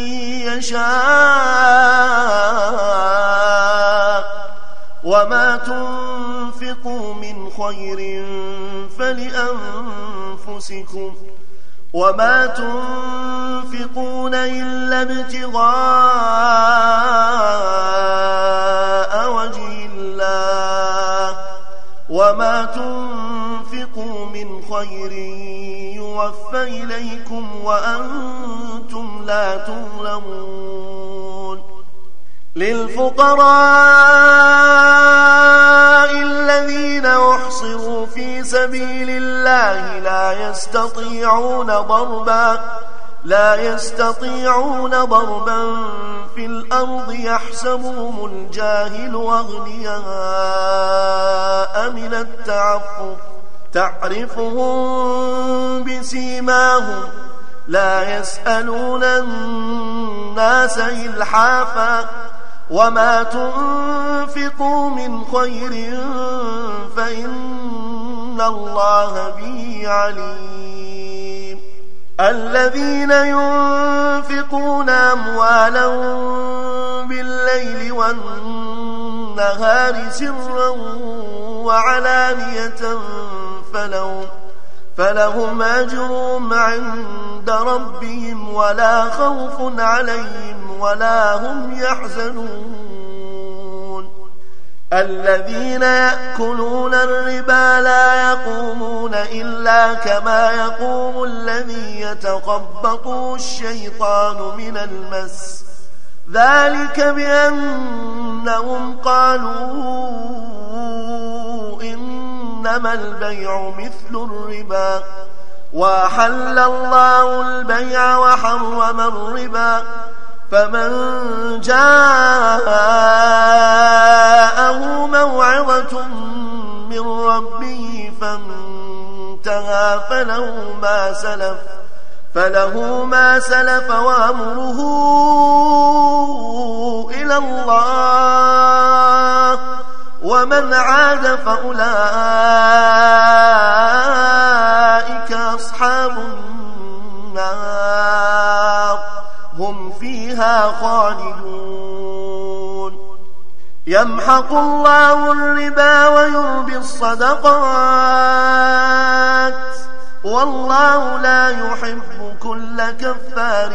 يشاء وما تنفقوا من خير فلأنفسكم وما تنفقون إلا ابتغاء وجه الله وما تنفقوا من خير يوفى إليكم وأنتم لا تظلمون للفقراء الذين أحصروا في سبيل الله لا يستطيعون ضربا لا يستطيعون ضربا في الأرض يحسبهم الجاهل أغنياء من التعفف تعرفهم بسيماهم لا يسألون الناس إلحافا وما تنفقوا من خير فإن الله به عليم الذين ينفقون أموالهم بالليل والنهار سرا وعلانية فلهم فلهم أجرهم عند ربهم ولا خوف عليهم ولا هم يحزنون الذين يأكلون الربا لا يقومون إلا كما يقوم الذي يتخبطه الشيطان من المس ذلك بأنهم قالوا إنما البيع مثل الربا وأحل الله البيع وحرم الربا فمن جاءه موعظة من ربه فانتهى فله ما سلف فله ما سلف وأمره إلى الله ومن عاد فأولئك أصحاب النار هم فيها خالدون يمحق الله الربا ويربي الصدقات والله لا يحب كل كفار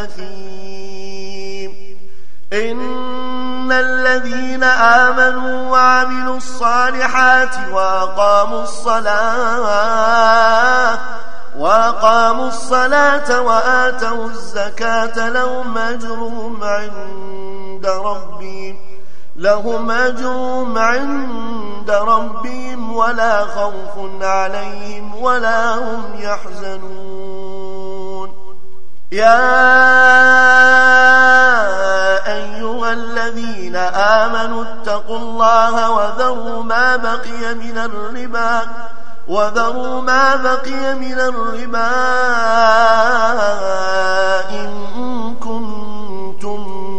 أثيم إن الذين آمنوا وعملوا الصالحات وأقاموا الصلاة وأقاموا الصلاة وآتوا الزكاة لهم أجرهم عند ربهم لهم أجرهم عند ربهم ولا خوف عليهم ولا هم يحزنون يا أيها الذين آمنوا اتقوا الله وذروا ما بقي من الربا وذروا ما بقي من الربا إن كنتم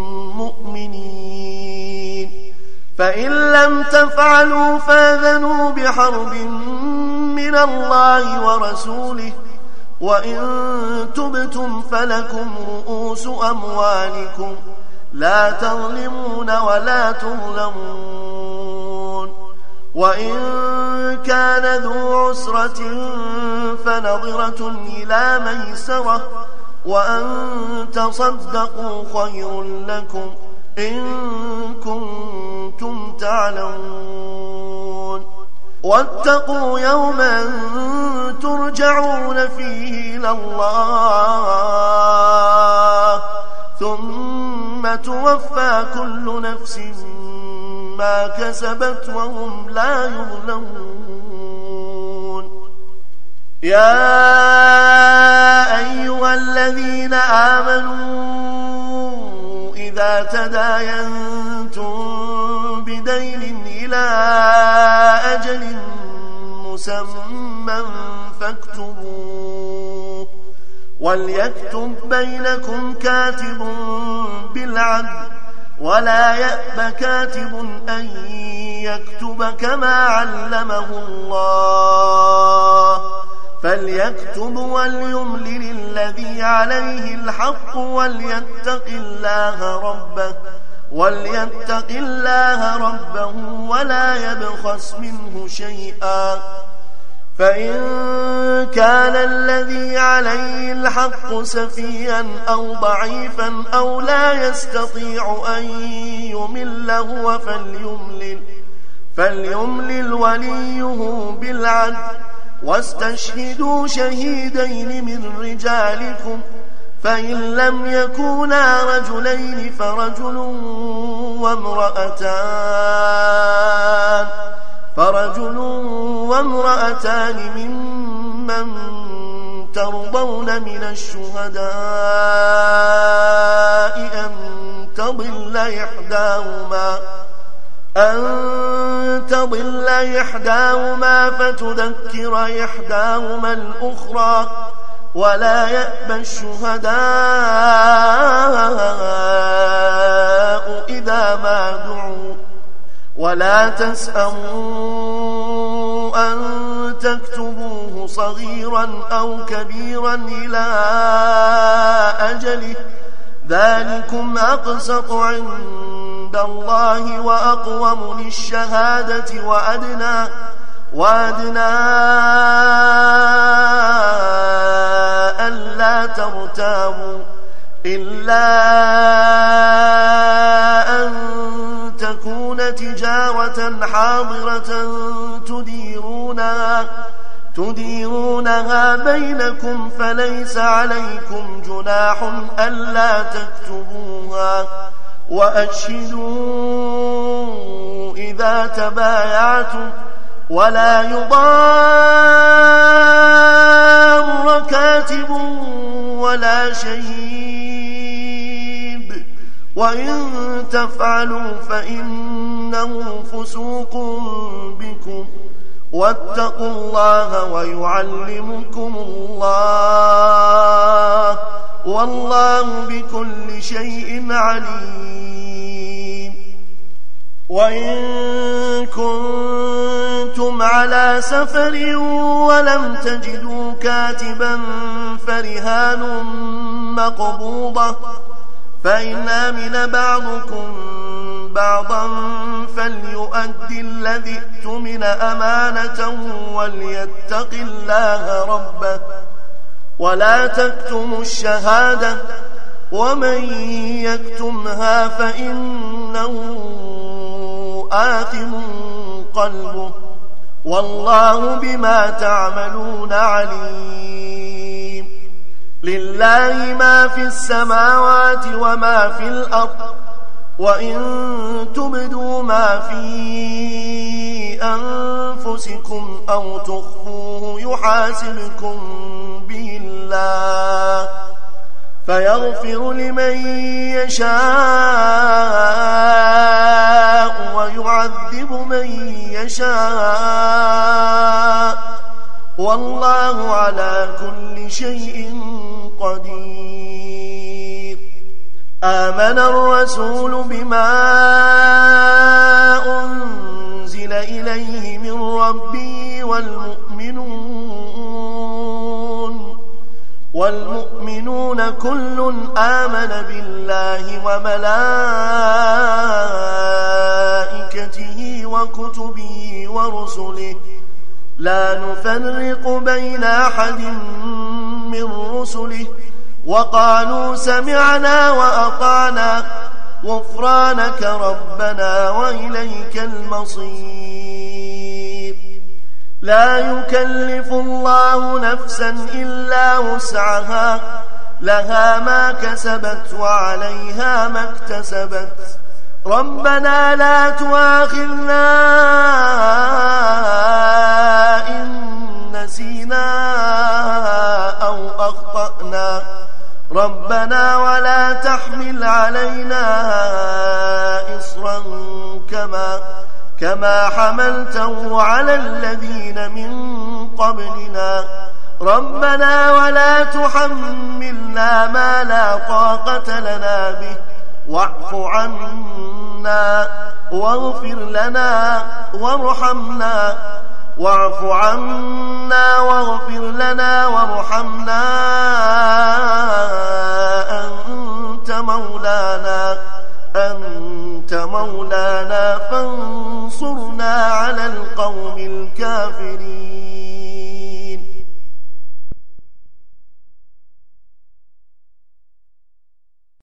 مؤمنين فإن لم تفعلوا فاذنوا بحرب من الله ورسوله وإن تبتم فلكم رؤوس أموالكم لا تظلمون ولا تظلمون. وإن كان ذو عسرة فنظرة إلى ميسرة وأن تصدقوا خير لكم إن كنتم تعلمون. واتقوا يوما ترجعون فيه إلى الله ثم توفى كل نفس ما كسبت وهم لا يظلمون. يا أيها الذين آمنوا إذا تداينتم بدين إلى أجل مسمى فاكتبوه وليكتب بينكم كاتب بالعدل ولا يأب كاتب أن يكتب كما علمه الله فليكتب وليملل الذي عليه الحق وليتق الله ربه وليتق الله ربه ولا يبخس منه شيئا فإن كان الذي عليه الحق سفيها أو ضعيفا أو لا يستطيع أن يمل هو فليملل, فليملل وليه بالعدل واستشهدوا شهيدين من رجالكم فإن لم يكونا رجلين فرجل وامرأتان فرجل وامرأتان ممن ترضون من الشهداء أن تضل إحداهما أن تضل إحداهما فتذكر إحداهما الأخرى ولا يأبى الشهداء إذا ما دعوا ولا تسأموا أن تكتبوه صغيرا أو كبيرا إلى أجله ذلكم أقسط عند الله وأقوم للشهادة وأدنى وأدنى ألا ترتابوا إلا أن تكون تجارة حاضرة تديرونها تديرونها بينكم فليس عليكم جناح ألا تكتبوها وأشهدوا إذا تبايعتم ولا يضار كاتب ولا شهيد وإن تفعلوا فإنه فسوق بكم واتقوا الله ويعلمكم الله والله بكل شيء عليم. وإن كنتم على سفر ولم تجدوا كاتبا فرهان مقبوضة فإن آمن بعضكم بعضا فليؤدي الذي اؤتمن أمانته وليتق الله ربه ولا تكتموا الشهادة ومن يكتمها فإنه آثم قلبه والله بما تعملون عليم. لله ما في السماوات وما في الأرض وإن تبدوا ما في أنفسكم أو تخفوه يحاسبكم به الله فيغفر لمن يشاء ويعذب من يشاء والله على كل شيء قدير. آمن الرسول بما أنزل إليه من ربه والمؤمنون والمؤمنون كل آمن بالله وملائكته وكتبه ورسله لا نفرق بين أحد من رسله وقالوا سمعنا وأطعنا غفرانك ربنا وإليك المصير. لا يكلف الله نفسا إلا وسعها لها ما كسبت وعليها ما اكتسبت ربنا لا تؤاخذنا إن نسينا أو أخطأنا ربنا ولا تحمل علينا إصرا كما كما حملته على الذين من قبلنا ربنا ولا تحملنا ما لا طاقة لنا به واعف عنا واغفر لنا وارحمنا واعف عنا واغفر لنا وارحمنا أنت مولانا أنت مولانا فانصرنا على القوم الكافرين.